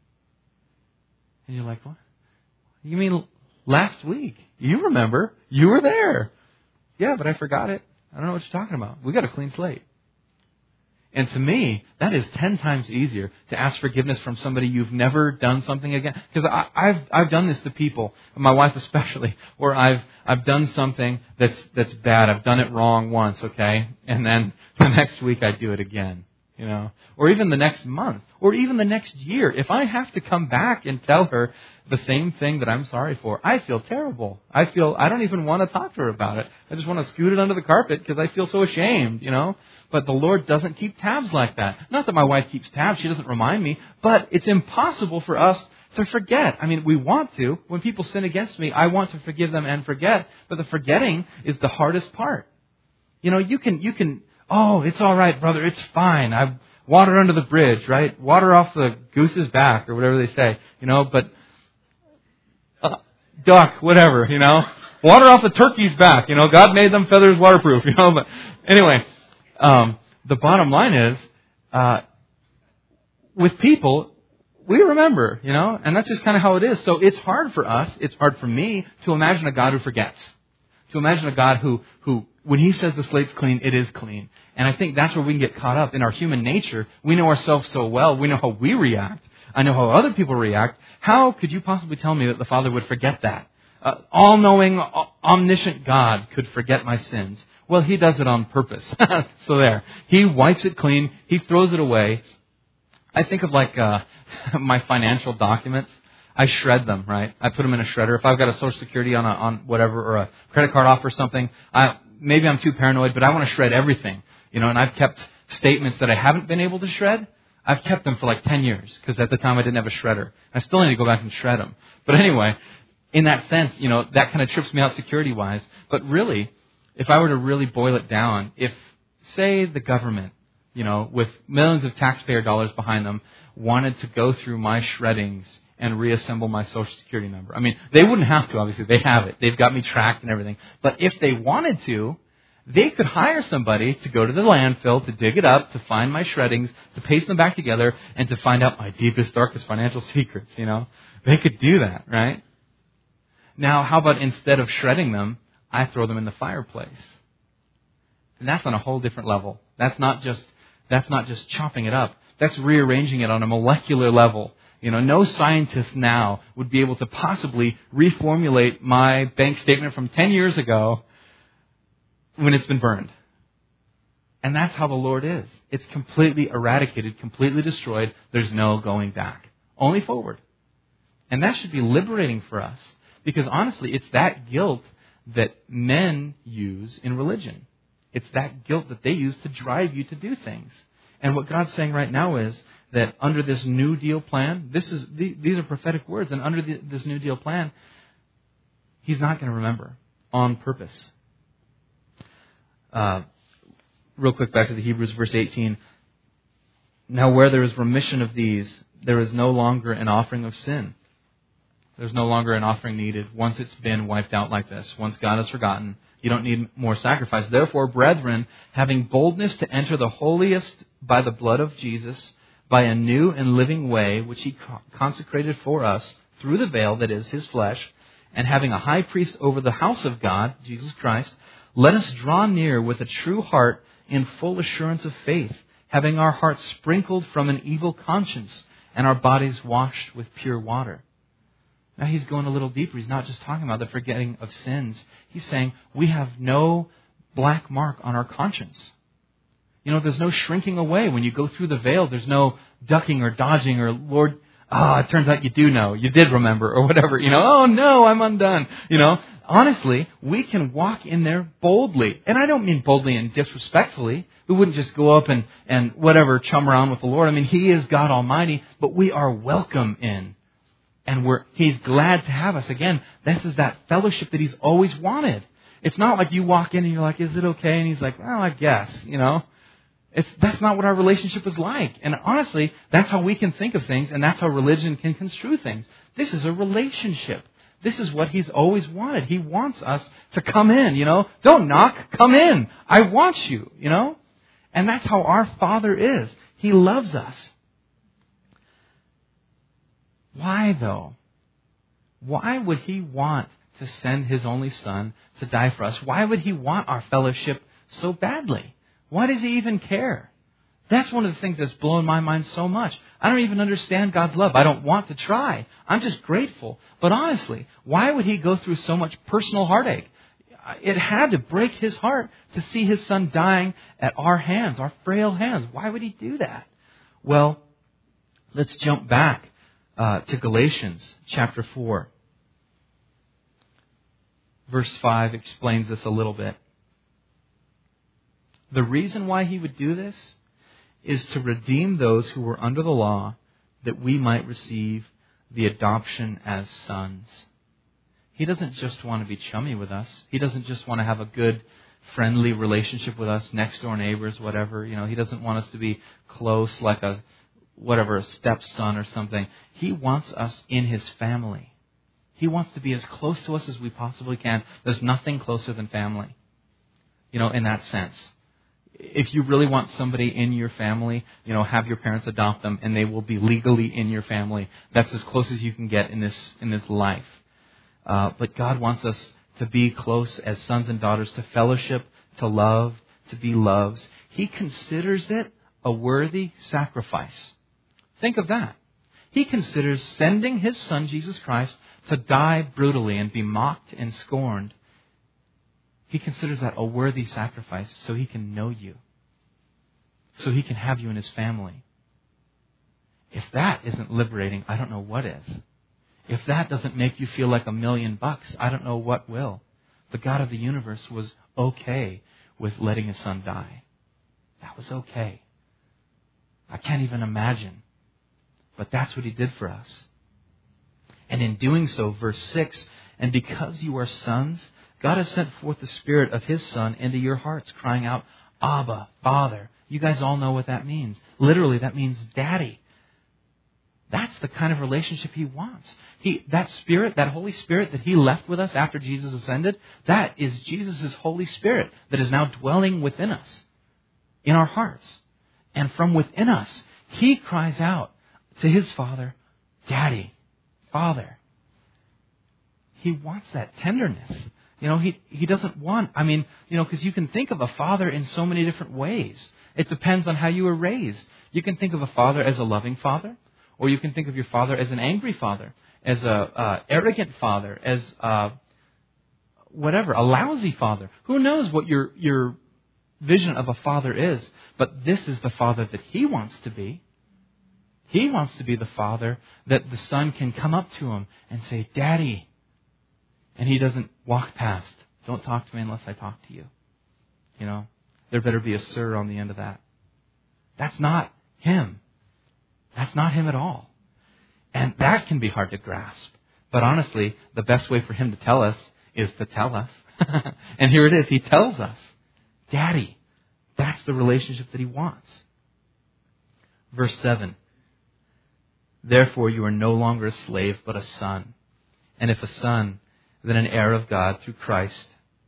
And you're like, what? You mean last week? You remember. You were there. Yeah, but I forgot it. I don't know what you're talking about. We got a clean slate. And to me, that is 10 times easier to ask forgiveness from somebody you've never done something again. Because I've done this to people, my wife especially, where I've done something that's bad. I've done it wrong once, okay? And then the next week I do it again. Or even the next month, or even the next year. If I have to come back and tell her the same thing that I'm sorry for, I feel terrible. I don't even want to talk to her about it. I just want to scoot it under the carpet because I feel so ashamed, But the Lord doesn't keep tabs like that. Not that my wife keeps tabs, she doesn't remind me, but it's impossible for us to forget. I mean, we want to. When people sin against me, I want to forgive them and forget, but the forgetting is the hardest part. You can, oh, it's all right, brother, it's fine. I've water under the bridge, right? Water off the goose's back, or whatever they say, but duck, whatever, Water off the turkey's back, God made them feathers waterproof, but anyway, the bottom line is, with people, we remember, and that's just kind of how it is. So it's hard for us, it's hard for me to imagine a God who forgets. To imagine a God who, when he says the slate's clean, it is clean. And I think that's where we can get caught up in our human nature. We know ourselves so well. We know how we react. I know how other people react. How could you possibly tell me that the Father would forget that? All-knowing, omniscient God could forget my sins. Well, he does it on purpose. So there. He wipes it clean. He throws it away. I think of like my financial documents. I shred them, right? I put them in a shredder. If I've got a Social Security on whatever, or a credit card offer or something, maybe I'm too paranoid, but I want to shred everything. And I've kept statements that I haven't been able to shred. I've kept them for like 10 years, because at the time I didn't have a shredder. I still need to go back and shred them. But anyway, in that sense, that kind of trips me out security-wise. But really, if I were to really boil it down, if, say, the government, with millions of taxpayer dollars behind them, wanted to go through my shreddings and reassemble my Social Security number. I mean, they wouldn't have to, obviously. They have it. They've got me tracked and everything. But if they wanted to, they could hire somebody to go to the landfill, to dig it up, to find my shreddings, to paste them back together, and to find out my deepest, darkest financial secrets, They could do that, right? Now, how about instead of shredding them, I throw them in the fireplace? And that's on a whole different level. That's not just chopping it up. That's rearranging it on a molecular level. No scientist now would be able to possibly reformulate my bank statement from 10 years ago when it's been burned. And that's how the Lord is. It's completely eradicated, completely destroyed. There's no going back. Only forward. And that should be liberating for us. Because honestly, it's that guilt that men use in religion. It's that guilt that they use to drive you to do things. And what God's saying right now is that under this New Deal plan, these are prophetic words, and under this New Deal plan, he's not going to remember on purpose. Real quick, back to the Hebrews, verse 18. Now where there is remission of these, there is no longer an offering of sin. There's no longer an offering needed once it's been wiped out like this. Once God has forgotten, you don't need more sacrifice. Therefore, brethren, having boldness to enter the holiest by the blood of Jesus, by a new and living way, which he consecrated for us through the veil, that is, his flesh, and having a high priest over the house of God, Jesus Christ, let us draw near with a true heart in full assurance of faith, having our hearts sprinkled from an evil conscience and our bodies washed with pure water. Now he's going a little deeper. He's not just talking about the forgetting of sins. He's saying we have no black mark on our conscience. There's no shrinking away. When you go through the veil, there's no ducking or dodging or, Lord, it turns out you do know. You did remember or whatever. Oh no, I'm undone. Honestly, we can walk in there boldly. And I don't mean boldly and disrespectfully. We wouldn't just go up and whatever, chum around with the Lord. I mean, He is God Almighty, but we are welcome in. And He's glad to have us. Again, this is that fellowship that He's always wanted. It's not like you walk in and you're like, is it okay? And He's like, well, I guess, That's not what our relationship is like. And honestly, that's how we can think of things, and that's how religion can construe things. This is a relationship. This is what He's always wanted. He wants us to come in, Don't knock, come in. I want you, And that's how our Father is. He loves us. Why, though? Why would He want to send His only Son to die for us? Why would He want our fellowship so badly? Why does He even care? That's one of the things that's blown my mind so much. I don't even understand God's love. I don't want to try. I'm just grateful. But honestly, why would He go through so much personal heartache? It had to break His heart to see His Son dying at our hands, our frail hands. Why would He do that? Well, let's jump back to Galatians chapter 4. Verse 5 explains this a little bit. The reason why He would do this is to redeem those who were under the law, that we might receive the adoption as sons. He doesn't just want to be chummy with us. He doesn't just want to have a good, friendly relationship with us, next door neighbors, whatever. He doesn't want us to be close like a stepson or something. He wants us in His family. He wants to be as close to us as we possibly can. There's nothing closer than family, in that sense. If you really want somebody in your family, have your parents adopt them, and they will be legally in your family. That's as close as you can get in this life. But God wants us to be close as sons and daughters, to fellowship, to love, to be loves. He considers it a worthy sacrifice. Think of that. He considers sending His Son, Jesus Christ, to die brutally and be mocked and scorned. He considers that a worthy sacrifice so He can know you, so He can have you in His family. If that isn't liberating, I don't know what is. If that doesn't make you feel like $1 million, I don't know what will. The God of the universe was okay with letting His Son die. That was okay. I can't even imagine. But that's what He did for us. And in doing so, verse 6, and because you are sons, God has sent forth the Spirit of His Son into your hearts, crying out, Abba, Father. You guys all know what that means. Literally, that means Daddy. That's the kind of relationship He wants. That Spirit, that Holy Spirit that He left with us after Jesus ascended, that is Jesus' Holy Spirit that is now dwelling within us, in our hearts. And from within us, He cries out to His Father, Daddy, Father. He wants that tenderness. He doesn't want, because you can think of a father in so many different ways. It depends on how you were raised. You can think of a father as a loving father, or you can think of your father as an angry father, as a arrogant father, as a lousy father. Who knows what your vision of a father is? But this is the father that He wants to be. He wants to be the father that the son can come up to him and say, Daddy. And he doesn't walk past. Don't talk to me unless I talk to you. There better be a sir on the end of that. That's not Him. That's not Him at all. And that can be hard to grasp. But honestly, the best way for Him to tell us is to tell us. And here it is. He tells us. Daddy. That's the relationship that he wants. Verse 7. Therefore you are no longer a slave, but a son. And if a son, then an heir of God through Christ.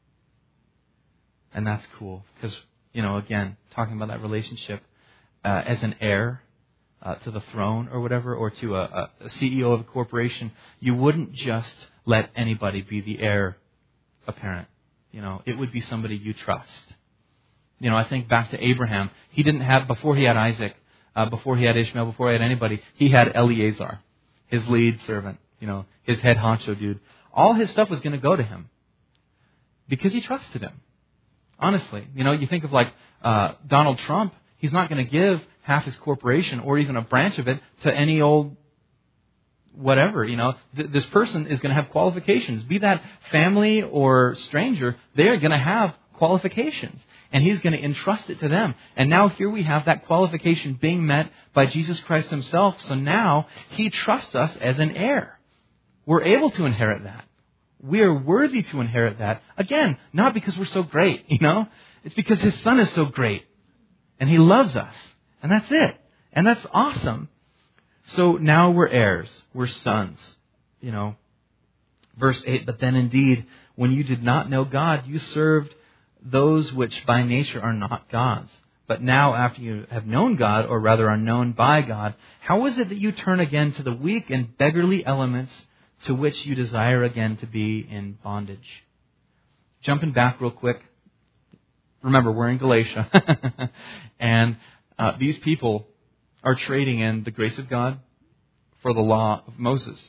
And that's cool. Because, again, talking about that relationship as an heir to the throne or whatever, or to a CEO of a corporation, you wouldn't just let anybody be the heir apparent. It would be somebody you trust. I think back to Abraham. He didn't have, before he had Isaac, before he had Ishmael, before he had anybody, he had Eleazar, his lead servant, his head honcho dude. All his stuff was going to go to him because he trusted him. Honestly, you think of like Donald Trump, he's not going to give half his corporation or even a branch of it to any old whatever. This person is going to have qualifications. Be that family or stranger, they're going to have qualifications. And he's going to entrust it to them. And now here we have that qualification being met by Jesus Christ himself. So now he trusts us as an heir. We're able to inherit that. We are worthy to inherit that. Again, not because we're so great, It's because his son is so great. And he loves us. And that's it. And that's awesome. So now we're heirs. We're sons. Verse 8, but then indeed, when you did not know God, you served those which by nature are not God's. But now after you have known God, or rather are known by God, how is it that you turn again to the weak and beggarly elements to which you desire again to be in bondage? Jumping back real quick. Remember, we're in Galatia. And these people are trading in the grace of God for the law of Moses.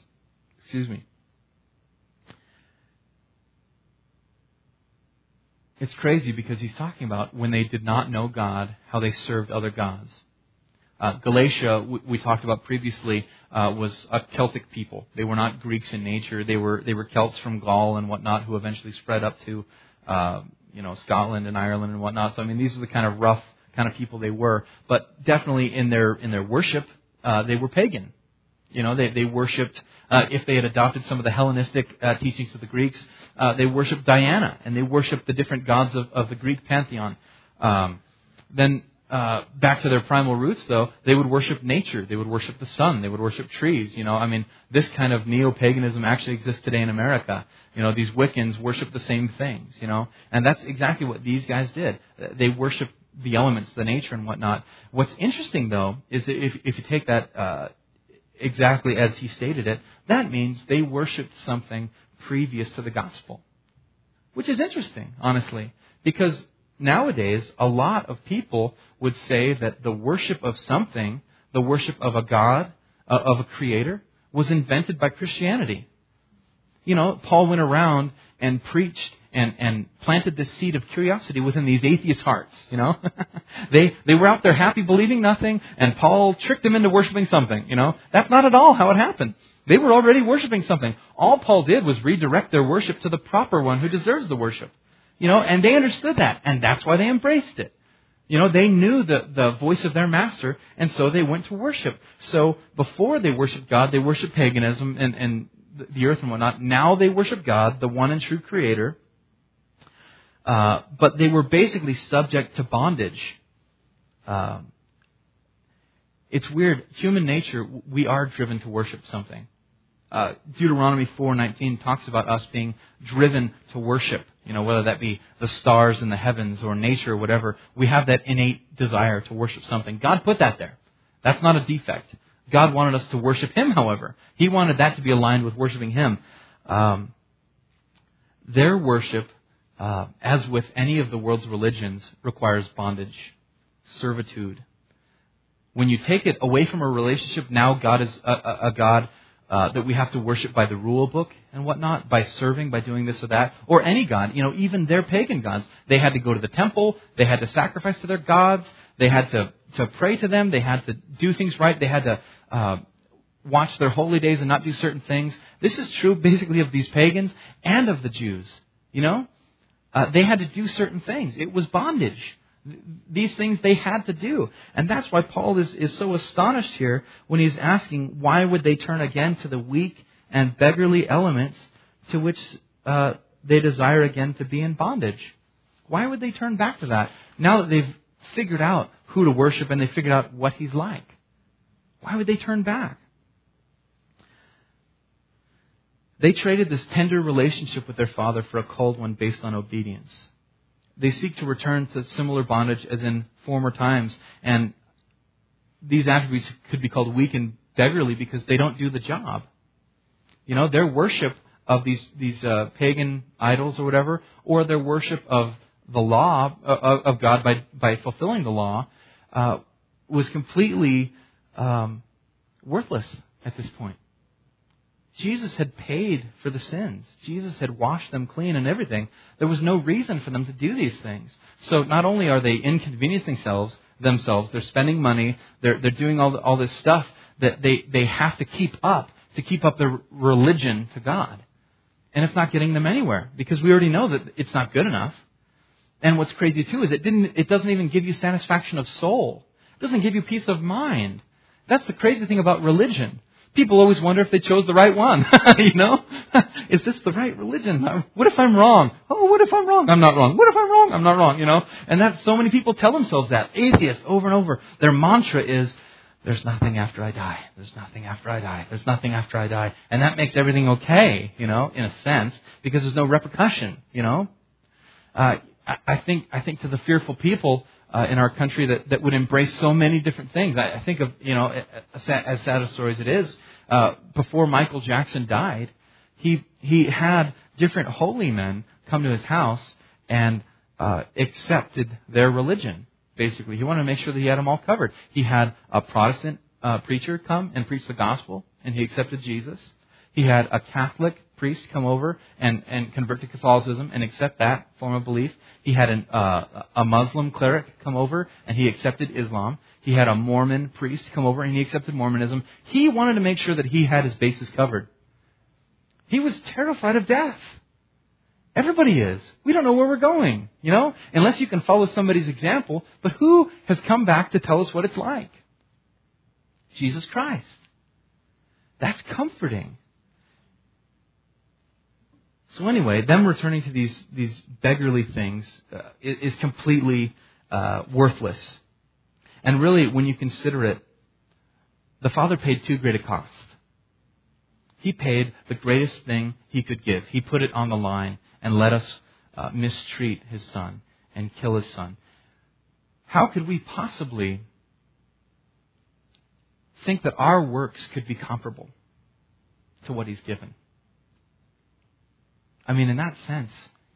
It's crazy because he's talking about when they did not know God, how they served other gods. Galatia, we talked about previously, was a Celtic people. They were not Greeks in nature. They were Celts from Gaul and whatnot, who eventually spread up to Scotland and Ireland and whatnot. So these are the kind of rough kind of people they were. But definitely in their worship, they were pagan. They worshipped, if they had adopted some of the Hellenistic teachings of the Greeks, they worshipped Diana, and they worshipped the different gods of the Greek pantheon. Then back to their primal roots, though, they would worship nature. They would worship the sun. They would worship trees. This kind of neo-paganism actually exists today in America. These Wiccans worship the same things, and that's exactly what these guys did. They worship the elements, the nature and whatnot. What's interesting, though, is that if you take that exactly as he stated it, that means they worshipped something previous to the gospel. Which is interesting, honestly, because nowadays a lot of people would say that the worship of something, the worship of a God, of a creator, was invented by Christianity. Paul went around and preached and planted this seed of curiosity within these atheist hearts, They were out there happy, believing nothing, and Paul tricked them into worshiping something, That's not at all how it happened. They were already worshiping something. All Paul did was redirect their worship to the proper one who deserves the worship, and they understood that, and that's why they embraced it. They knew the voice of their master, and so they went to worship. So before they worshiped God, they worshiped paganism and the earth and whatnot. Now they worship God, the one and true creator. But they were basically subject to bondage. It's weird. Human nature, we are driven to worship something. Deuteronomy 4:19 talks about us being driven to worship. Whether that be the stars in the heavens or nature or whatever, we have that innate desire to worship something. God put that there. That's not a defect. God wanted us to worship Him, however. He wanted that to be aligned with worshiping Him. Their worship, as with any of the world's religions, requires bondage, servitude. When you take it away from a relationship, now God is a God that we have to worship by the rule book and whatnot, by serving, by doing this or that, or any god. Even their pagan gods, they had to go to the temple, they had to sacrifice to their gods, they had to pray to them, they had to do things right, they had to watch their holy days and not do certain things. This is true basically of these pagans and of the Jews. They had to do certain things. It was bondage. These things they had to do. And that's why Paul is so astonished here when he's asking, why would they turn again to the weak and beggarly elements to which they desire again to be in bondage? Why would they turn back to that now that they've figured out who to worship and they figured out what He's like? Why would they turn back? They traded this tender relationship with their Father for a cold one based on obedience. They seek to return to similar bondage as in former times, and these attributes could be called weak and beggarly because they don't do the job. Their worship of these pagan idols or whatever, or their worship of the law of God by fulfilling the law, was completely worthless at this point. Jesus had paid for the sins. Jesus had washed them clean and everything. There was no reason for them to do these things. So not only are they inconveniencing themselves, they're spending money, they're doing all this stuff that they have to keep up their religion to God. And it's not getting them anywhere because we already know that it's not good enough. And what's crazy too is it doesn't even give you satisfaction of soul. It doesn't give you peace of mind. That's the crazy thing about religion. People always wonder if they chose the right one. Is this the right religion? What if I'm wrong? Oh, what if I'm wrong? I'm not wrong. What if I'm wrong? I'm not wrong, And that's so many people tell themselves that. Atheists over and over. Their mantra is, there's nothing after I die. There's nothing after I die. There's nothing after I die. And that makes everything okay, in a sense, because there's no repercussion, I think to the fearful people in our country that would embrace so many different things. I think of, as sad a story as it is, before Michael Jackson died, he had different holy men come to his house and accepted their religion, basically. He wanted to make sure that he had them all covered. He had a Protestant preacher come and preach the gospel, and he accepted Jesus. He had a Catholic priest come over and convert to Catholicism and accept that form of belief. He had a Muslim cleric come over and he accepted Islam. He had a Mormon priest come over and he accepted Mormonism. He wanted to make sure that he had his bases covered. He was terrified of death. Everybody is. We don't know where we're going, unless you can follow somebody's example. But who has come back to tell us what it's like? Jesus Christ. That's comforting. So anyway, them returning to these beggarly things is completely worthless. And really, when you consider it, the Father paid too great a cost. He paid the greatest thing He could give. He put it on the line and let us mistreat His Son and kill His Son. How could we possibly think that our works could be comparable to what He's given? I mean, in that sense,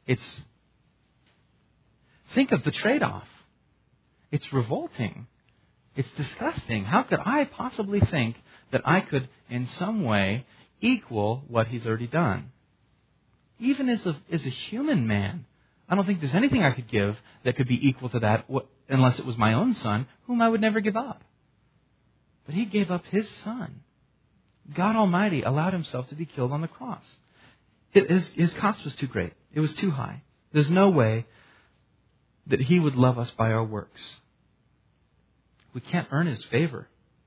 think of the trade-off. It's revolting. It's disgusting. How could I possibly think that I could, in some way, equal what He's already done? Even as a human man, I don't think there's anything I could give that could be equal to that unless it was my own Son, whom I would never give up. But He gave up His Son. God Almighty allowed Himself to be killed on the cross. His cost was too great. It was too high. There's no way that He would love us by our works. We can't earn His favor.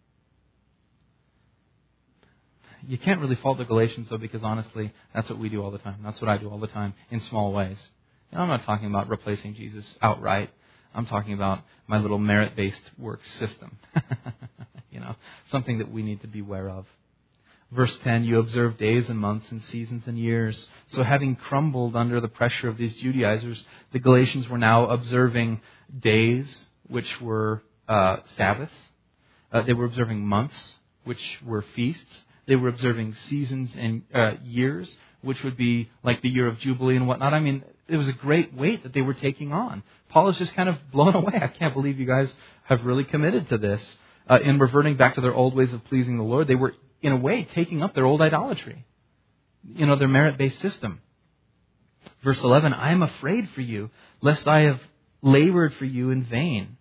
You can't really fault the Galatians, though, because honestly, that's what we do all the time. That's what I do all the time in small ways. I'm not talking about replacing Jesus outright. I'm talking about my little merit-based work system. Something that we need to be aware of. Verse 10, you observe days and months and seasons and years. So having crumbled under the pressure of these Judaizers, the Galatians were now observing days, which were Sabbaths. They were observing months, which were feasts. They were observing seasons and years, which would be like the year of Jubilee and whatnot. I mean, it was a great weight that they were taking on. Paul is just kind of blown away. I can't believe you guys have really committed to this. In reverting back to their old ways of pleasing the Lord, they were, in a way, taking up their old idolatry. Their merit-based system. Verse 11, I am afraid for you, lest I have labored for you in vain.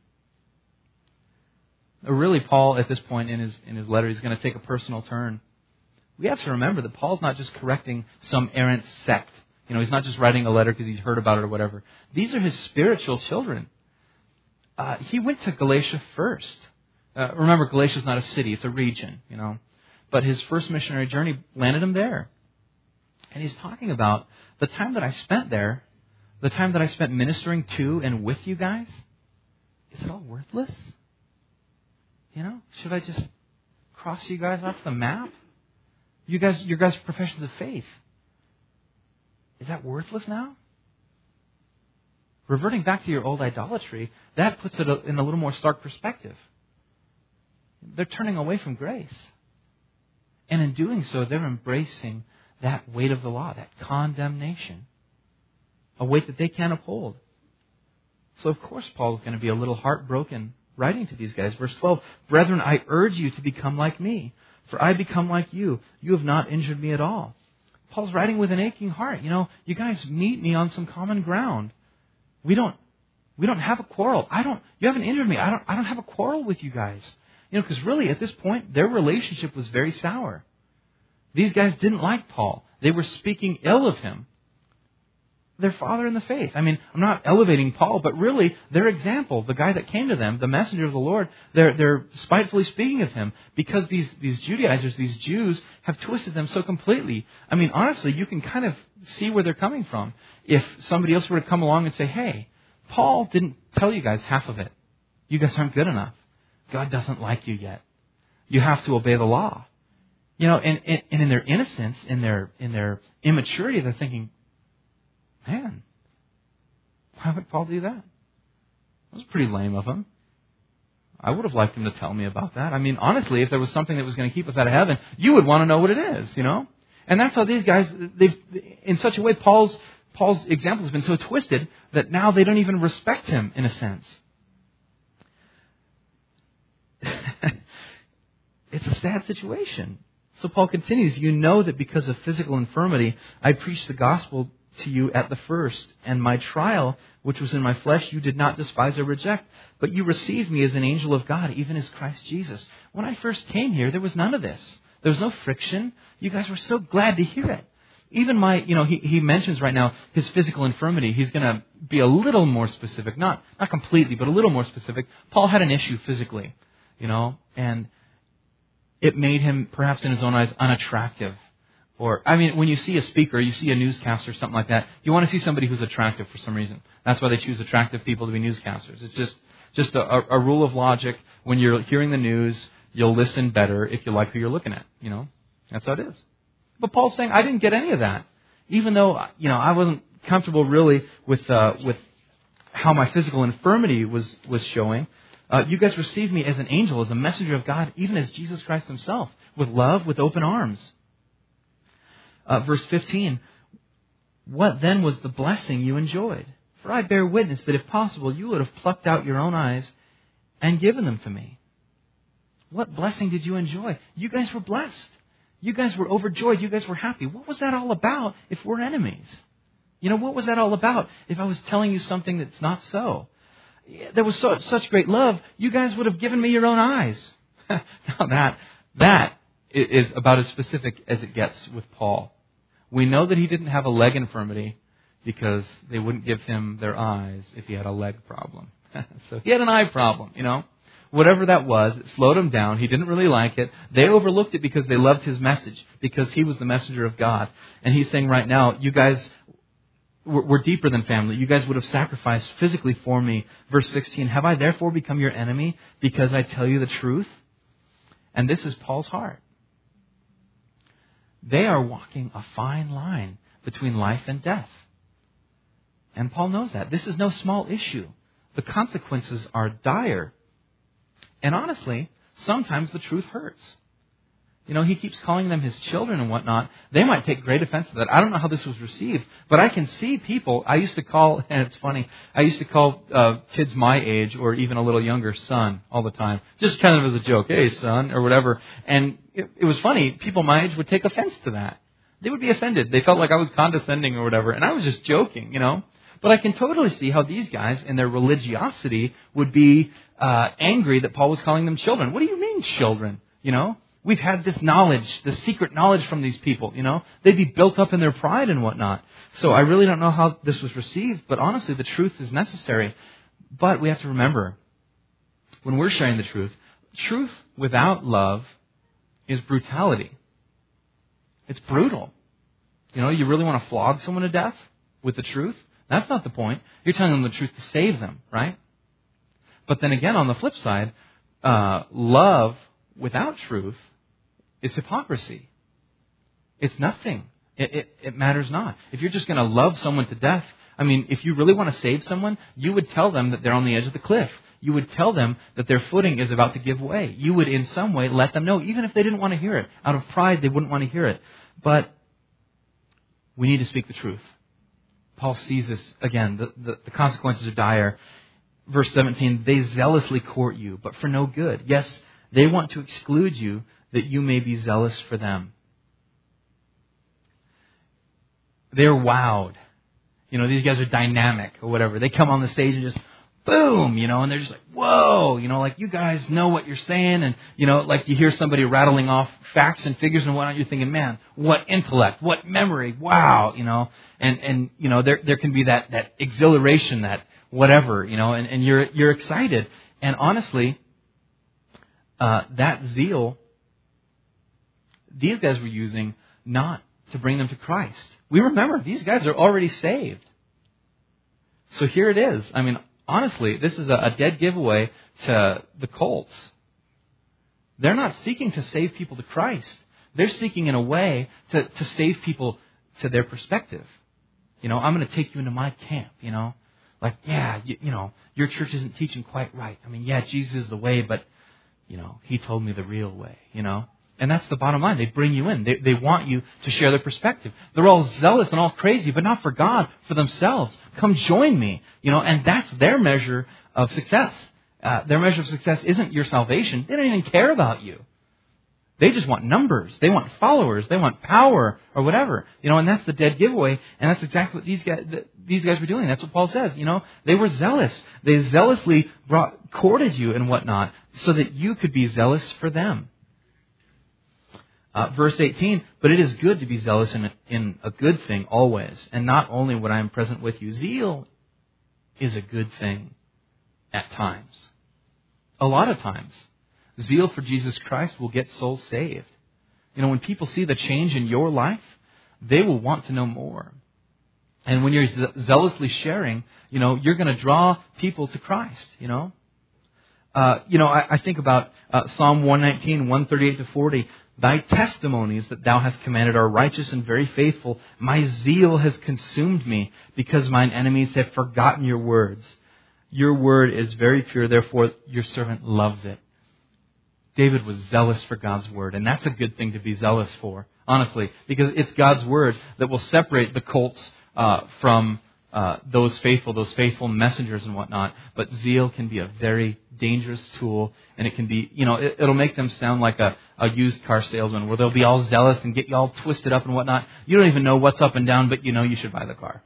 Really, Paul, at this point in his letter, he's going to take a personal turn. We have to remember that Paul's not just correcting some errant sect. He's not just writing a letter because he's heard about it or whatever. These are his spiritual children. He went to Galatia first. Remember, Galatia's not a city, it's a region, But his first missionary journey landed him there. And he's talking about the time that I spent there The time that I spent ministering to and with you guys, is it all worthless? Should I just cross you guys off the map? Your guys' professions of faith. Is that worthless now? Reverting back to your old idolatry, that puts it in a little more stark perspective. They're turning away from grace. And in doing so, they're embracing that weight of the law, that condemnation. A weight that they can't uphold. So of course Paul's going to be a little heartbroken writing to these guys. Verse 12, "Brethren, I urge you to become like me, for I become like you. You have not injured me at all." Paul's writing with an aching heart. You guys meet me on some common ground. We don't have a quarrel. You haven't injured me. I don't have a quarrel with you guys. Because really at this point, their relationship was very sour. These guys didn't like Paul. They were speaking ill of him. Their father in the faith. I'm not elevating Paul, but really their example, the guy that came to them, the messenger of the Lord, they're spitefully speaking of him because these Judaizers, these Jews, have twisted them so completely. Honestly, you can kind of see where they're coming from. If somebody else were to come along and say, "Hey, Paul didn't tell you guys half of it. You guys aren't good enough. God doesn't like you yet. You have to obey the law." And in their innocence, in their immaturity, they're thinking, "Man, why would Paul do that? That was pretty lame of him. I would have liked him to tell me about that. Honestly, if there was something that was going to keep us out of heaven, you would want to know what it is, And that's how these guys, in such a way, Paul's example has been so twisted that now they don't even respect him in a sense. It's a sad situation. So Paul continues, "You know that because of physical infirmity, I preached the gospel to you at the first, and my trial, which was in my flesh, you did not despise or reject, but you received me as an angel of God, even as Christ Jesus." When I first came here, there was none of this. There was no friction. You guys were so glad to hear it. Even he mentions right now his physical infirmity. He's going to be a little more specific, not completely, but a little more specific. Paul had an issue physically, and it made him, perhaps in his own eyes, unattractive. Or, when you see a speaker, you see a newscaster, something like that, you want to see somebody who's attractive for some reason. That's why they choose attractive people to be newscasters. It's just a rule of logic. When you're hearing the news, you'll listen better if you like who you're looking at. That's how it is. But Paul's saying, I didn't get any of that. Even though, I wasn't comfortable really with how my physical infirmity was showing. You guys received me as an angel, as a messenger of God, even as Jesus Christ himself, with love, with open arms. Verse 15, "What then was the blessing you enjoyed? For I bear witness that if possible, you would have plucked out your own eyes and given them to me." What blessing did you enjoy? You guys were blessed. You guys were overjoyed. You guys were happy. What was that all about if we're enemies? What was that all about if I was telling you something that's not so? There was such great love, you guys would have given me your own eyes. Now that is about as specific as it gets with Paul. We know that he didn't have a leg infirmity because they wouldn't give him their eyes if he had a leg problem. So he had an eye problem, Whatever that was, it slowed him down. He didn't really like it. They overlooked it because they loved his message, because he was the messenger of God. And he's saying right now, you guys were deeper than family. You guys would have sacrificed physically for me. Verse 16, "Have I therefore become your enemy because I tell you the truth?" And this is Paul's heart. They are walking a fine line between life and death. And Paul knows that. This is no small issue. The consequences are dire. And honestly, sometimes the truth hurts. He keeps calling them his children and whatnot. They might take great offense to that. I don't know how this was received, but I can see people. I used to call, and it's funny, I used to call kids my age or even a little younger son all the time, just kind of as a joke. "Hey, son," or whatever. And it was funny. People my age would take offense to that. They would be offended. They felt like I was condescending or whatever. And I was just joking, But I can totally see how these guys, in their religiosity, would be angry that Paul was calling them children. What do you mean, children? We've had this knowledge, this secret knowledge from these people, They'd be built up in their pride and whatnot. So I really don't know how this was received, but honestly, the truth is necessary. But we have to remember, when we're sharing the truth without love is brutality. It's brutal. You really want to flog someone to death with the truth? That's not the point. You're telling them the truth to save them, right? But then again, on the flip side, love without truth is hypocrisy. It's nothing. It matters not. If you're just going to love someone to death, I mean, if you really want to save someone, you would tell them that they're on the edge of the cliff. You would tell them that their footing is about to give way. You would in some way let them know, even if they didn't want to hear it. Out of pride, they wouldn't want to hear it. But we need to speak the truth. Paul sees this again. The consequences are dire. Verse 17, they zealously court you, but for no good. Yes, they want to exclude you that you may be zealous for them. They're wowed. These guys are dynamic or whatever. They come on the stage and just boom, and they're just like, whoa, like you guys know what you're saying. And, like you hear somebody rattling off facts and figures and whatnot. You're thinking, man, what intellect, what memory, wow, and there can be that exhilaration, that whatever, and you're excited. And honestly, that zeal, these guys were using not to bring them to Christ. We remember, these guys are already saved. So here it is. I mean, honestly, this is a dead giveaway to the cults. They're not seeking to save people to Christ. They're seeking in a way to save people to their perspective. I'm going to take you into my camp, Like, yeah, your church isn't teaching quite right. I mean, yeah, Jesus is the way, but, he told me the real way, And that's the bottom line. They bring you in. They want you to share their perspective. They're all zealous and all crazy, but not for God, for themselves. Come join me. And that's their measure of success. Their measure of success isn't your salvation. They don't even care about you. They just want numbers. They want followers. They want power or whatever. And that's the dead giveaway. And that's exactly what these guys were doing. That's what Paul says. They were zealous. They zealously courted you and whatnot so that you could be zealous for them. Verse 18, but it is good to be zealous in a good thing always, and not only when I am present with you. Zeal is a good thing at times. A lot of times. Zeal for Jesus Christ will get souls saved. When people see the change in your life, they will want to know more. And when you're zealously sharing, you're going to draw people to Christ, I think about Psalm 119, 138 to 40. Thy testimonies that thou hast commanded are righteous and very faithful. My zeal has consumed me because mine enemies have forgotten your words. Your word is very pure, therefore your servant loves it. David was zealous for God's word, and that's a good thing to be zealous for, honestly, because it's God's word that will separate the cults from those faithful messengers and whatnot. But zeal can be a very dangerous tool, and it can be, it'll make them sound like a used car salesman where they'll be all zealous and get you all twisted up and whatnot. You don't even know what's up and down, but you should buy the car.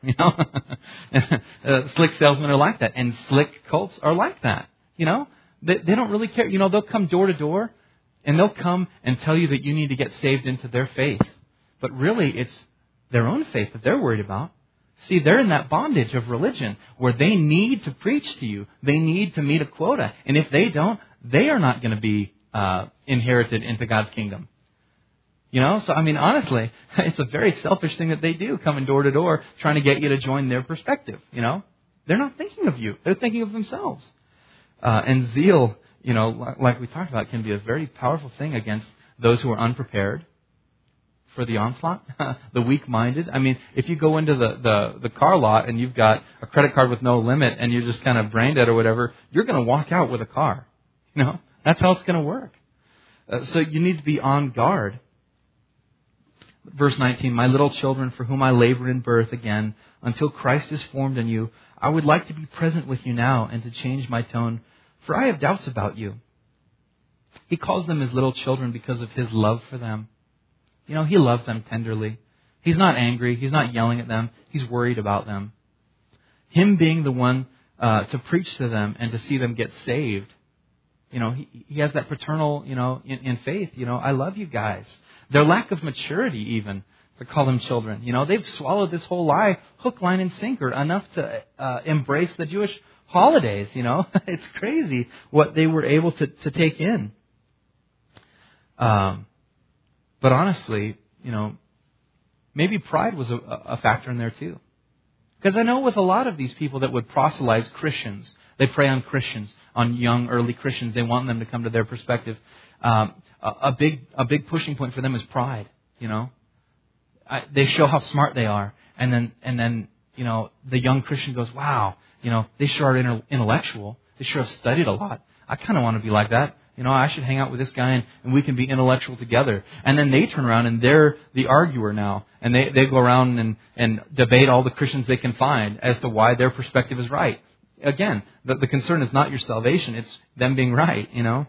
Slick salesmen are like that, and slick cults are like that. They don't really care. They'll come door to door, and they'll come and tell you that you need to get saved into their faith. But really, it's their own faith that they're worried about. See, they're in that bondage of religion where they need to preach to you. They need to meet a quota. And if they don't, they are not going to be inherited into God's kingdom. So I mean, honestly, it's a very selfish thing that they do, coming door to door, trying to get you to join their perspective. They're not thinking of you. They're thinking of themselves. And zeal, like we talked about, can be a very powerful thing against those who are unprepared for the onslaught, the weak-minded. I mean, if you go into the car lot and you've got a credit card with no limit and you're just kind of brain dead or whatever, you're going to walk out with a car. That's how it's going to work. So you need to be on guard. Verse 19, my little children for whom I labor in birth again, until Christ is formed in you, I would like to be present with you now and to change my tone, for I have doubts about you. He calls them his little children because of his love for them. He loves them tenderly. He's not angry. He's not yelling at them. He's worried about them. Him being the one to preach to them and to see them get saved. He has that paternal, in faith. I love you guys. Their lack of maturity even to call them children. They've swallowed this whole lie, hook, line, and sinker, enough to embrace the Jewish holidays. It's crazy what they were able to take in. But honestly, maybe pride was a factor in there too. Because I know with a lot of these people that would proselytize Christians, they prey on Christians, on young, early Christians. They want them to come to their perspective. A big pushing point for them is pride. They show how smart they are, and then the young Christian goes, "Wow, they sure are intellectual. They sure have studied a lot. I kind of want to be like that. I should hang out with this guy and we can be intellectual together." And then they turn around and they're the arguer now. And they go around and debate all the Christians they can find as to why their perspective is right. Again, the concern is not your salvation. It's them being right,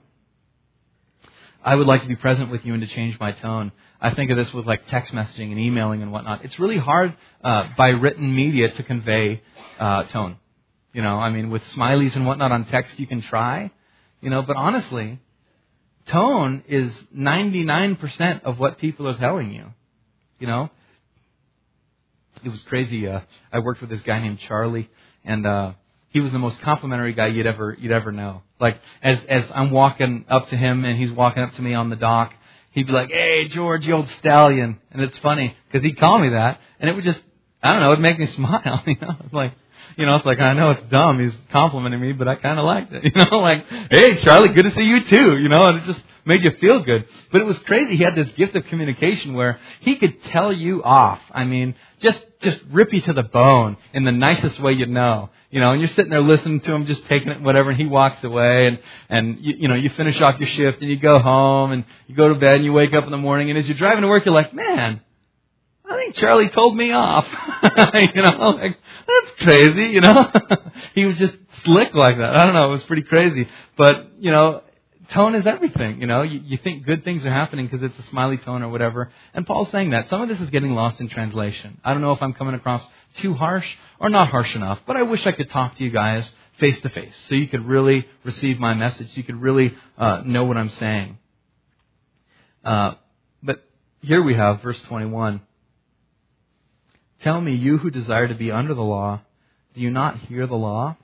I would like to be present with you and to change my tone. I think of this with like text messaging and emailing and whatnot. It's really hard by written media to convey tone. With smileys and whatnot on text you can try. But honestly, tone is 99% of what people are telling you. It was crazy. I worked with this guy named Charlie, and he was the most complimentary guy you'd ever know. Like as I'm walking up to him and he's walking up to me on the dock, he'd be like, "Hey, George, you old stallion." And it's funny because he'd call me that, and it would just, I don't know, it'd make me smile. It's like, it's like, I know it's dumb. He's complimenting me, but I kind of liked it. Like, "Hey, Charlie, good to see you too." And it just made you feel good. But it was crazy. He had this gift of communication where he could tell you off. Just rip you to the bone in the nicest way you know. And you're sitting there listening to him, just taking it, whatever, and he walks away, and you finish off your shift, and you go home, and you go to bed, and you wake up in the morning, and as you're driving to work, you're like, "Man, I think Charlie told me off." Like, that's crazy, He was just slick like that. I don't know, it was pretty crazy. But, tone is everything, You think good things are happening because it's a smiley tone or whatever. And Paul's saying that. Some of this is getting lost in translation. I don't know if I'm coming across too harsh or not harsh enough, but I wish I could talk to you guys face to face so you could really receive my message, so you could really know what I'm saying. But here we have verse 21. "Tell me, you who desire to be under the law, do you not hear the law?"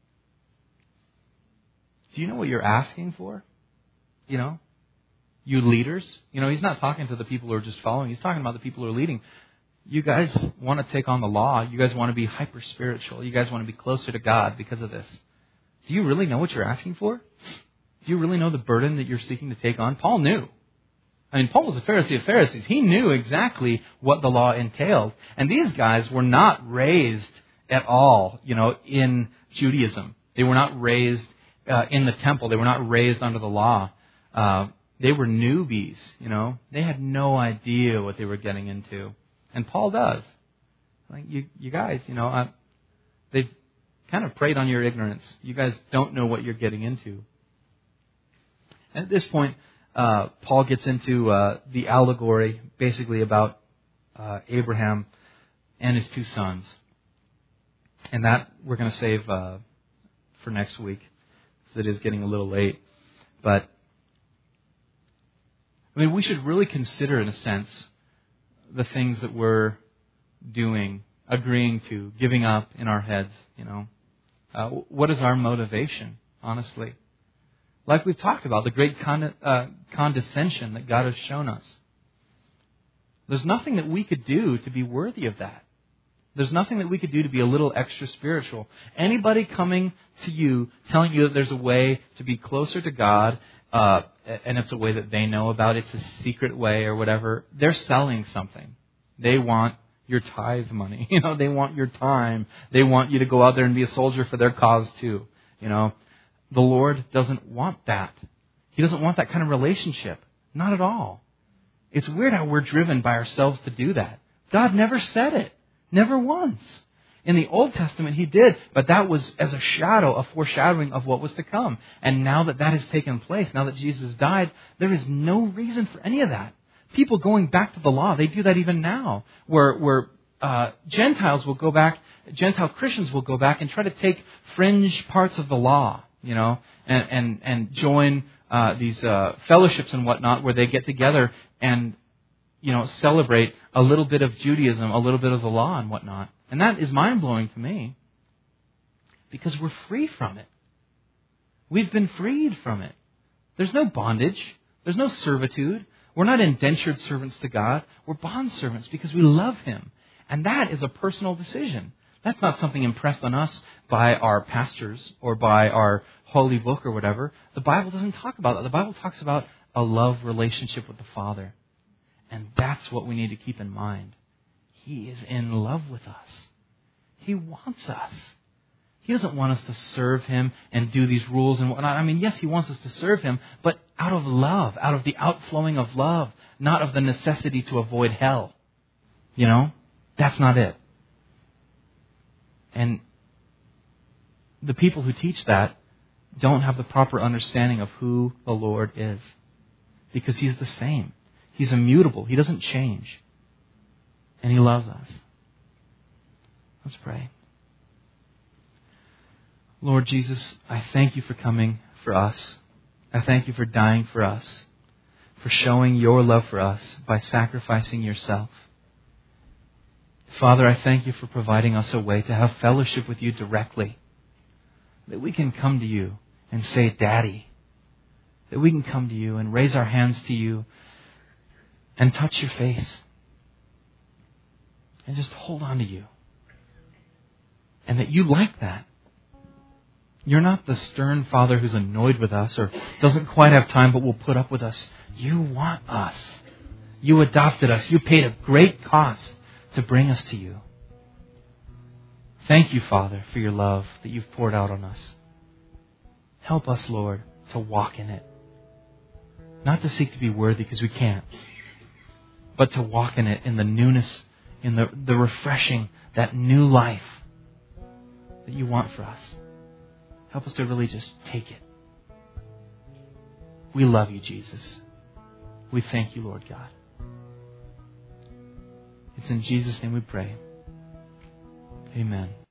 Do you know what you're asking for? You leaders. He's not talking to the people who are just following. He's talking about the people who are leading. You guys want to take on the law. You guys want to be hyper-spiritual. You guys want to be closer to God because of this. Do you really know what you're asking for? Do you really know the burden that you're seeking to take on? Paul knew. Paul was a Pharisee of Pharisees. He knew exactly what the law entailed. And these guys were not raised at all, in Judaism. They were not raised in the temple. They were not raised under the law. They were newbies, They had no idea what they were getting into. And Paul does. Like, you guys, they've kind of preyed on your ignorance. You guys don't know what you're getting into. And at this point, Paul gets into the allegory, basically about Abraham and his two sons. And that we're going to save for next week, because it is getting a little late. But, we should really consider, in a sense, the things that we're doing, agreeing to, giving up in our heads, What is our motivation, honestly? Like we've talked about, the great condescension that God has shown us. There's nothing that we could do to be worthy of that. There's nothing that we could do to be a little extra spiritual. Anybody coming to you, telling you that there's a way to be closer to God, and it's a way that they know about, it's a secret way or whatever, they're selling something. They want your tithe money. They want your time. They want you to go out there and be a soldier for their cause too. The Lord doesn't want that. He doesn't want that kind of relationship. Not at all. It's weird how we're driven by ourselves to do that. God never said it. Never once. In the Old Testament, He did, but that was as a shadow, a foreshadowing of what was to come. And now that that has taken place, now that Jesus died, there is no reason for any of that. People going back to the law, they do that even now, where Gentiles will go back, Gentile Christians will go back and try to take fringe parts of the law, and join these fellowships and whatnot, where they get together and celebrate a little bit of Judaism, a little bit of the law and whatnot. And that is mind-blowing to me, because we're free from it. We've been freed from it. There's no bondage. There's no servitude. We're not indentured servants to God. We're bondservants because we love Him. And that is a personal decision. That's not something impressed on us by our pastors or by our holy book or whatever. The Bible doesn't talk about that. The Bible talks about a love relationship with the Father. And that's what we need to keep in mind. He is in love with us. He wants us. He doesn't want us to serve Him and do these rules and whatnot. I mean, yes, He wants us to serve Him, but out of love, out of the outflowing of love, not of the necessity to avoid hell. You know? That's not it. And the people who teach that don't have the proper understanding of who the Lord is. Because He's the same. He's immutable. He doesn't change. And He loves us. Let's pray. Lord Jesus, I thank You for coming for us. I thank You for dying for us, for showing Your love for us by sacrificing Yourself. Father, I thank You for providing us a way to have fellowship with You directly, that we can come to You and say, Daddy, that we can come to You and raise our hands to You and touch Your face and just hold on to You. And that You like that. You're not the stern Father who's annoyed with us or doesn't quite have time but will put up with us. You want us. You adopted us. You paid a great cost to bring us to You. Thank You, Father, for Your love that You've poured out on us. Help us, Lord, to walk in it. Not to seek to be worthy because we can't, but to walk in it in the newness, in the refreshing, that new life that You want for us. Help us to really just take it. We love You, Jesus. We thank You, Lord God. It's in Jesus' name we pray. Amen.